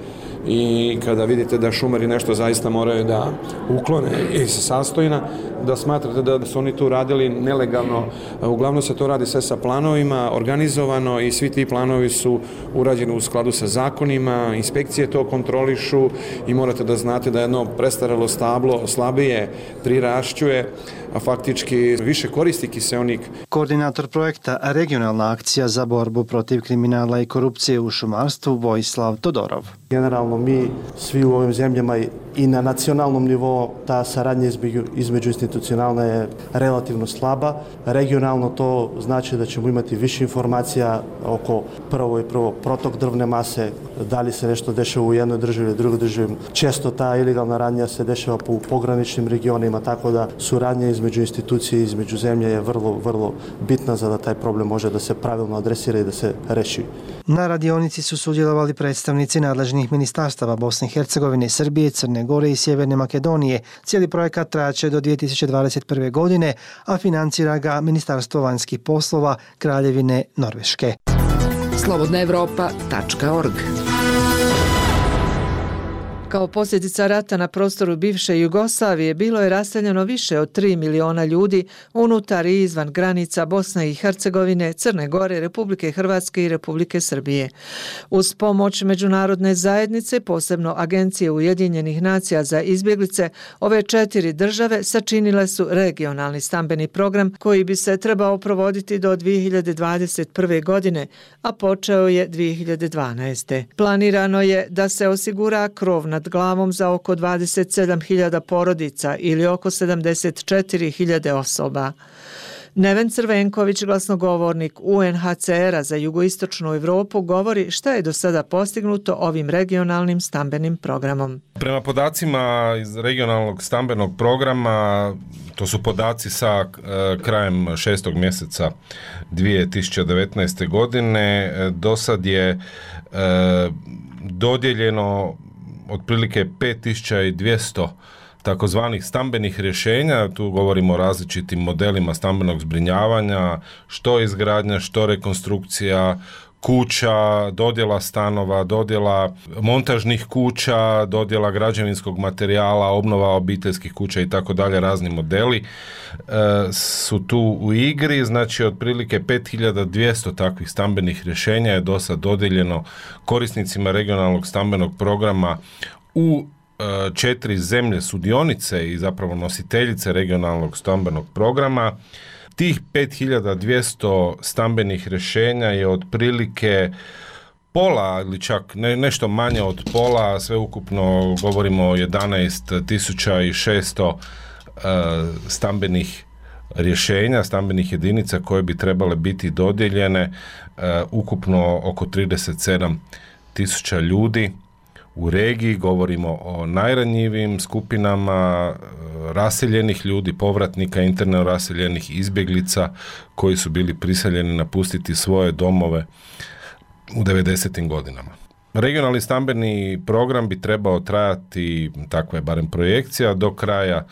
i kada vidite da šumari nešto zaista moraju da uklone iz sastojina, da smatrate da su oni tu radili nelegalno. Uglavnom se to radi sve sa planovima, organizovano i svi ti planovi su urađeni u skladu sa zakonima, inspekcije to kontrolišu i morate da znate da jedno prestarelo stablo slabije prirašćuje, a faktički više koristi kiseonik. Koordinator projekta Regionalna akcija za borbu protiv kriminala i korupcije u šumarstvu Vojislav Todorov. Generalno mi svi u ovim zemljama i na nacionalnom nivou ta saradnja između institucionalna je relativno slaba. Regionalno to znači da ćemo imati više informacija oko prvo protok drvne mase, da li se nešto dešava u jednoj državi ili drugoj državi. Često ta ilegalna radnja se dešava u pograničnim regionima, tako da suradnja između institucije i između zemlje je vrlo bitna za da taj problem može da se pravilno adresira i da se reši. Na radionici su sudjelovali predstavnici nadležnih ministarstava Bosne i Hercegovine, Srbije, Crne Gore i Sjeverne Makedonije. Cijeli projekat trajaće do 2021. godine, a financira ga Ministarstvo vanjskih poslova Kraljevine Norveške. slobodnaevropa.org. Kao posljedica rata na prostoru bivše Jugoslavije bilo je raseljeno više od 3 miliona ljudi unutar i izvan granica Bosne i Hercegovine, Crne Gore, Republike Hrvatske i Republike Srbije. Uz pomoć međunarodne zajednice, posebno Agencije Ujedinjenih nacija za izbjeglice, ove 4 države sačinile su regionalni stambeni program koji bi se trebao provoditi do 2021. godine, a počeo je 2012. Planirano je da se osigura krov nad nad glavom za oko 27.000 porodica ili oko 74.000 osoba. Neven Crvenković, glasnogovornik UNHCR-a za jugoistočnu Evropu, govori šta je do sada postignuto ovim regionalnim stambenim programom. Prema podacima iz regionalnog stambenog programa, to su podaci sa krajem 6. mjeseca 2019. godine, do sad je dodijeljeno otprilike 5200 takozvanih stambenih rješenja. Tu govorimo o različitim modelima stambenog zbrinjavanja, što izgradnja, što rekonstrukcija kuća, dodjela stanova, dodjela montažnih kuća, dodjela građevinskog materijala, obnova obiteljskih kuća i tako dalje, razni modeli su tu u igri. Znači otprilike 5200 takvih stambenih rješenja je do sad dodijeljeno korisnicima regionalnog stambenog programa u 4 zemlje sudionice i zapravo nositeljice regionalnog stambenog programa. Tih 5200 stambenih rješenja je otprilike pola ili čak nešto manje od pola, sveukupno govorimo o 11.600 stambenih rješenja, stambenih jedinica koje bi trebale biti dodijeljene, ukupno oko 37.000 ljudi u regiji. Govorimo o najranjivijim skupinama raseljenih ljudi, povratnika, interno raseljenih, izbjeglica koji su bili prisiljeni napustiti svoje domove u 90. godinama. Regionalni stambeni program bi trebao trajati, takva je barem projekcija, do kraja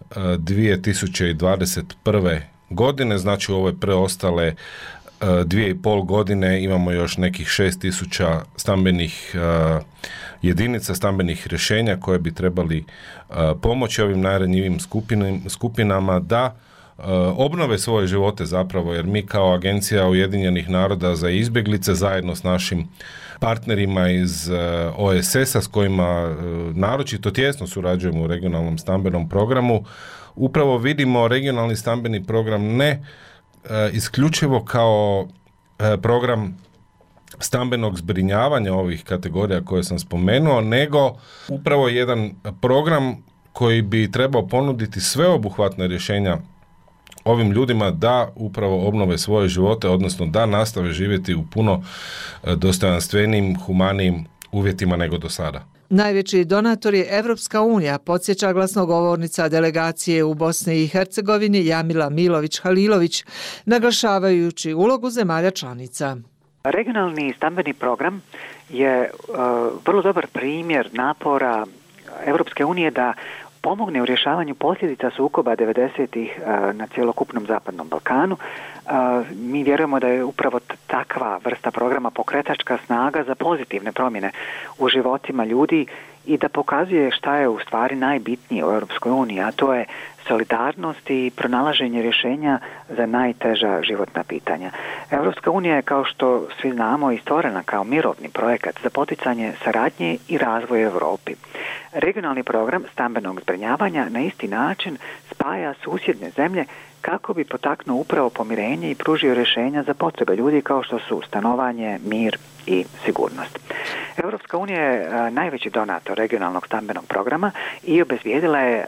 2021. godine, znači u ove preostale 2,5 godine imamo još nekih 6.000 stambenih jedinica, stambenih rješenja koje bi trebali pomoći ovim najranjivim skupinama da obnove svoje živote zapravo, jer mi kao Agencija Ujedinjenih naroda za izbjeglice zajedno s našim partnerima iz OESS-a s kojima naročito tjesno surađujemo u regionalnom stambenom programu, upravo vidimo regionalni stambeni program ne isključivo kao program stambenog zbrinjavanja ovih kategorija koje sam spomenuo, nego upravo jedan program koji bi trebao ponuditi sveobuhvatna rješenja ovim ljudima da upravo obnove svoje živote, odnosno da nastave živjeti u puno dostojanstvenijim, humanijim uvjetima nego do sada. Najveći donator je Evropska unija, podsjeća glasnogovornica delegacije u Bosni i Hercegovini Jamila Milović-Halilović, naglašavajući ulogu zemalja članica. Regionalni stambeni program je vrlo dobar primjer napora Evropske unije da pomogne u rješavanju posljedica sukoba 90-ih na cjelokupnom Zapadnom Balkanu. Mi vjerujemo da je upravo takva vrsta programa pokretačka snaga za pozitivne promjene u životima ljudi i da pokazuje šta je u stvari najbitnije u Europskoj uniji, a to je solidarnost i pronalaženje rješenja za najteža životna pitanja. Europska unija je, kao što svi znamo, stvorena kao mirovni projekat za poticanje saradnje i razvoj Europi. Regionalni program stambenog zbrinjavanja na isti način spaja susjedne zemlje kako bi potaknuo upravo pomirenje i pružio rješenja za potrebe ljudi kao što su stanovanje, mir i sigurnost. Europska unija je najveći donator regionalnog stambenog programa i obezbijedila je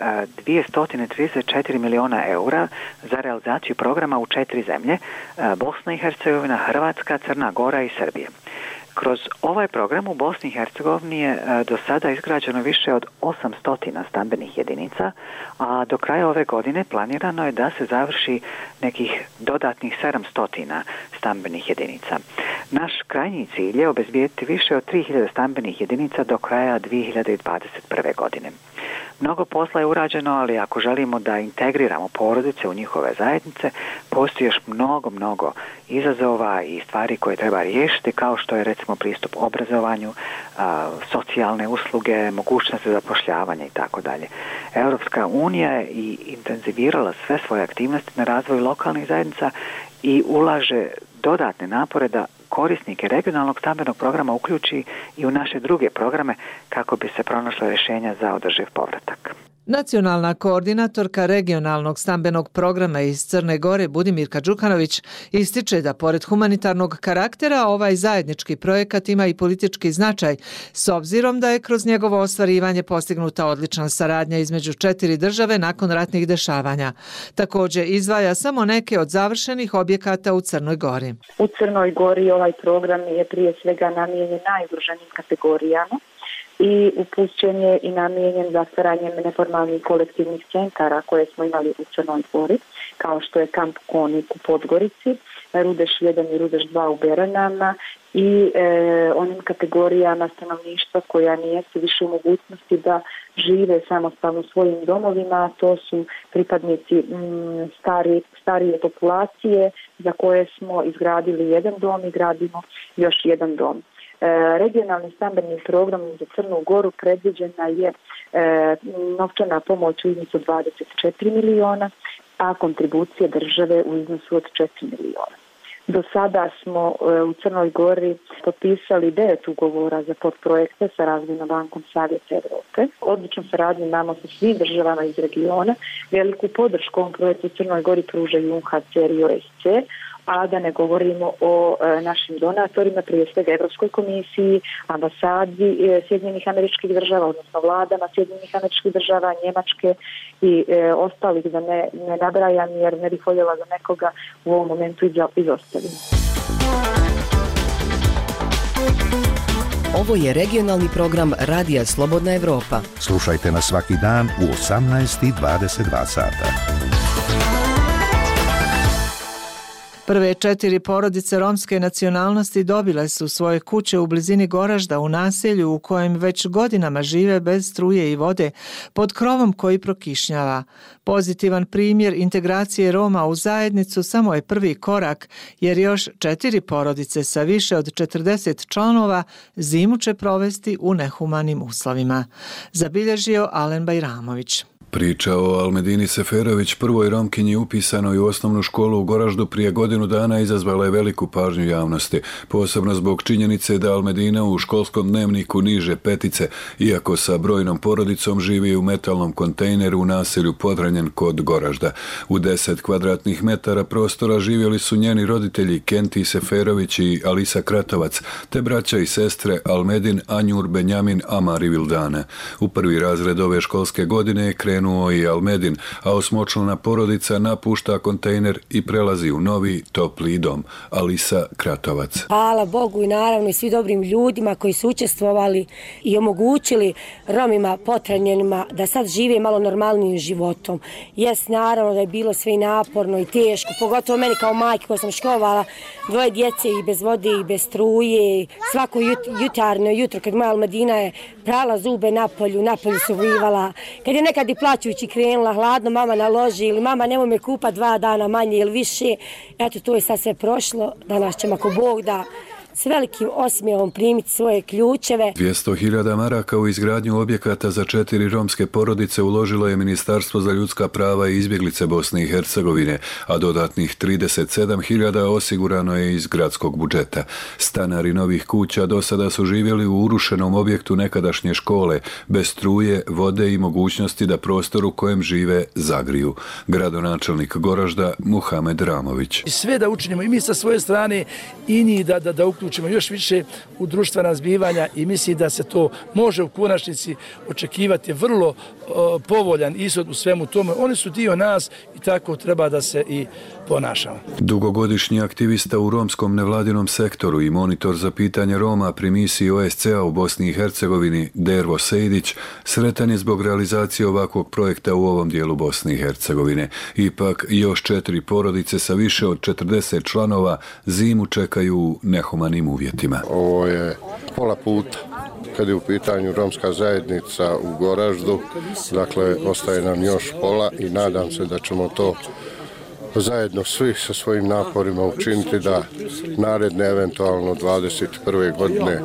234 milijuna eura za realizaciju programa u 4 zemlje, Bosna i Hercegovina, Hrvatska, Crna Gora i Srbija. Kroz ovaj program u Bosni i Hercegovini je do sada izgrađeno više od 800 stambenih jedinica, a do kraja ove godine planirano je da se završi nekih dodatnih 700 stambenih jedinica. Naš krajnji cilj je obezbijediti više od 3000 stambenih jedinica do kraja 2021. godine. Mnogo posla je urađeno, ali ako želimo da integriramo porodice u njihove zajednice, postoji još mnogo izazova i stvari koje treba riješiti, kao što je recimo pristup obrazovanju, socijalne usluge, mogućnosti zapošljavanja i tako dalje. Europska unija je i intenzivirala sve svoje aktivnosti na razvoju lokalnih zajednica i ulaže dodatne napore da korisnike regionalnog stambenog programa uključi i u naše druge programe kako bi se pronašla rješenja za održiv povratak. Nacionalna koordinatorka regionalnog stambenog programa iz Crne Gore Budimirka Đukanović ističe da pored humanitarnog karaktera ovaj zajednički projekat ima i politički značaj s obzirom da je kroz njegovo ostvarivanje postignuta odlična saradnja između 4 države nakon ratnih dešavanja. Također izdvaja samo neke od završenih objekata u Crnoj Gori. U Crnoj Gori ovaj program je prije svega namijenjen najugroženim kategorijama i upućen je i namijenjen za stvaranje neformalnih kolektivnih centara koje smo imali u Crnoj Gori, kao što je Kamp Konik u Podgorici, Rudeš 1 i Rudeš 2 u Beranama i onim kategorijama stanovništva koja nije se više u mogućnosti da žive samostalno u svojim domovima, to su pripadnici starije populacije za koje smo izgradili jedan dom i gradimo još jedan dom. Regionalni stambeni program za Crnu Goru predviđena je novčana pomoć u iznosu 24 miliona, a kontribucije države u iznosu od 4 miliona. Do sada smo u Crnoj Gori potpisali 9 ugovora za podprojekte sa Razvojnom bankom Savjeta Evrope. Odličnu saradnju imamo sa svim državama iz regiona. Veliku podršku ovom projektu u Crnoj Gori pružaju UNHCR i OSC, a da ne govorimo o našim donatorima, prije svega Evropskoj komisiji, ambasadi Sjedinjenih Američkih Država, odnosno vladama Sjedinjenih Američkih Država, Njemačke i ostalih, da ne nabrajam jer ne bih voljela da nekoga u ovom momentu izostavim. Ovo je regionalni program Radija Slobodna Evropa. Slušajte nas svaki dan u 18:22 sata. Prve 4 porodice romske nacionalnosti dobile su svoje kuće u blizini Goražda u naselju u kojem već godinama žive bez struje i vode, pod krovom koji prokišnjava. Pozitivan primjer integracije Roma u zajednicu samo je prvi korak, jer još 4 porodice sa više od 40 članova zimu će provesti u nehumanim uslovima. Zabilježio Alen Bajramović. Priča o Almedini Seferović, prvoj Romkinji upisanoj u osnovnu školu u Goraždu prije godinu dana, izazvala je veliku pažnju javnosti, posebno zbog činjenice da Almedina u školskom dnevniku niže petice, iako sa brojnom porodicom živi u metalnom kontejneru u naselju Podranjen kod Goražda. U 10 kvadratnih metara prostora živjeli su njeni roditelji Kenti Seferović i Alisa Kratovac, te braća i sestre Almedin, Anjur, Benjamin, Amar i Vildana. U prvi razred ove školske godine je krenuo i Almedin, a osmočlana porodica napušta kontejner i prelazi u novi, topli dom. Alisa Kratovac. Hvala Bogu i naravno i svi dobrim ljudima koji su učestvovali i omogućili Romima potranjenima da sad žive malo normalnijim životom. Jes, naravno da je bilo sve i naporno i teško, pogotovo meni kao majke koja sam školovala 2 djece i bez vode i bez struje. Svako jutarno jutro kad moja Almedina je prala zube napolju se uvivala. Kad je nekad i plaćujući krenula hladno, mama naloži ili mama nemoj me kupa 2 dana manje ili više. Eto, to je sad sve prošlo. Danas ćemo ako Bog da s velikim osmijehom primiti svoje ključeve. 200.000 maraka u izgradnju objekata za 4 romske porodice uložilo je Ministarstvo za ljudska prava i izbjeglice Bosne i Hercegovine, a dodatnih 37.000 osigurano je iz gradskog budžeta. Stanari novih kuća do sada su živjeli u urušenom objektu nekadašnje škole, bez struje, vode i mogućnosti da prostor u kojem žive zagriju. Gradonačelnik Goražda Muhamed Ramović. Sve da učinimo i mi sa svoje strane i njih da uključimo još više u društvena zbivanja i mislim da se to može u konačnici očekivati vrlo povoljan ishod u svemu tome. Oni su dio nas i tako treba da se i ponašamo. Dugogodišnji aktivista u romskom nevladinom sektoru i monitor za pitanje Roma pri misiji OSCE-a u Bosni i Hercegovini Dervo Sejdić sretan je zbog realizacije ovakvog projekta u ovom dijelu Bosne i Hercegovine. Ipak još 4 porodice sa više od 40 članova zimu čekaju u nehumanim uvjetima. Ovo je pola puta kad je u pitanju romska zajednica u Goraždu. Dakle, ostaje nam još pola i nadam se da ćemo to zajedno svi sa svojim naporima učiniti da naredne eventualno 21. godine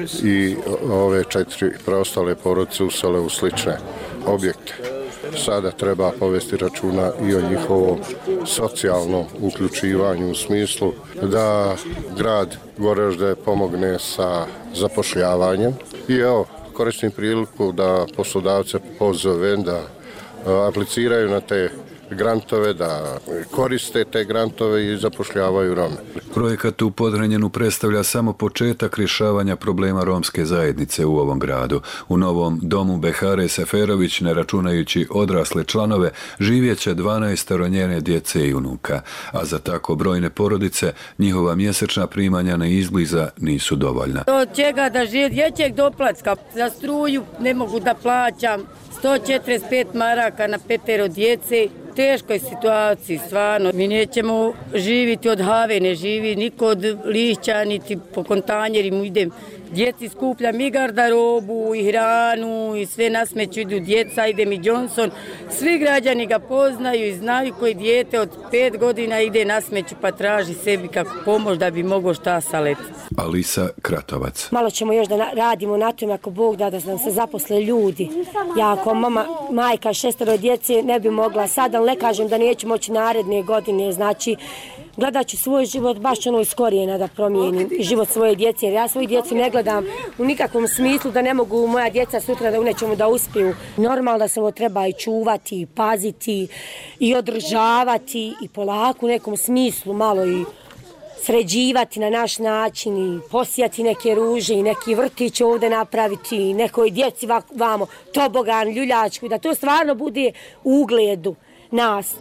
i ove 4 preostale porodice usele u slične objekte. Sada treba povesti računa i o njihovom socijalnom uključivanju u smislu da grad Goražde pomogne sa zapošljavanjem. I evo, koristim priliku da poslodavce pozovem da apliciraju na te grantove, da koriste te grantove i zapošljavaju Rome. Projekat u Podhranjenu predstavlja samo početak rješavanja problema romske zajednice u ovom gradu. U novom domu Behare Seferović, ne računajući odrasle članove, živjet će 12 njene djece i unuka, a za tako brojne porodice njihova mjesečna primanja na izbliza nisu dovoljna. Od čega da žive dječjeg doplatka, za struju ne mogu da plaćam, 145 maraka na 5 djece, teškoj situaciji, stvarno. Mi nećemo živiti od have, ne živi niko od lišća, niti po kontanjerima idem. Djeci skupljam i garderobu, i hranu, i sve na smeću idu djeca, ide mi Johnson. Svi građani ga poznaju i znaju koji dijete od 5 godina ide na smeću pa traži sebi kako pomoć da bi mogao šta saletiti. Alisa Kratovac. Malo ćemo još da radimo na tome ako Bog da nam se zaposle ljudi. Ja kao majka 6 djece ne bi mogla sad, ali ne kažem da neću moći naredne godine, znači gledat ću svoj život baš ono iz korijena da promijenim život svoje djece, jer ja svoju djecu ne gledam u nikakvom smislu da ne mogu moja djeca sutra da u nečemu da uspiju. Normalno da se ovo treba i čuvati, i paziti, i održavati, i polako u nekom smislu malo i sređivati na naš način i posijati neke ruže i neki vrtić ovdje napraviti i nekoj djeci vamo tobogan, ljuljačku, da to stvarno bude u ugledu nas.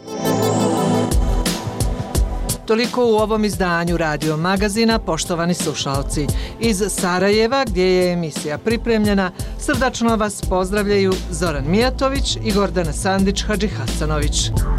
Toliko u ovom izdanju Radio Magazina, poštovani slušalci. Iz Sarajeva, gdje je emisija pripremljena, srdačno vas pozdravljaju Zoran Mijatović i Gordana Sandić-Hadžihasanović.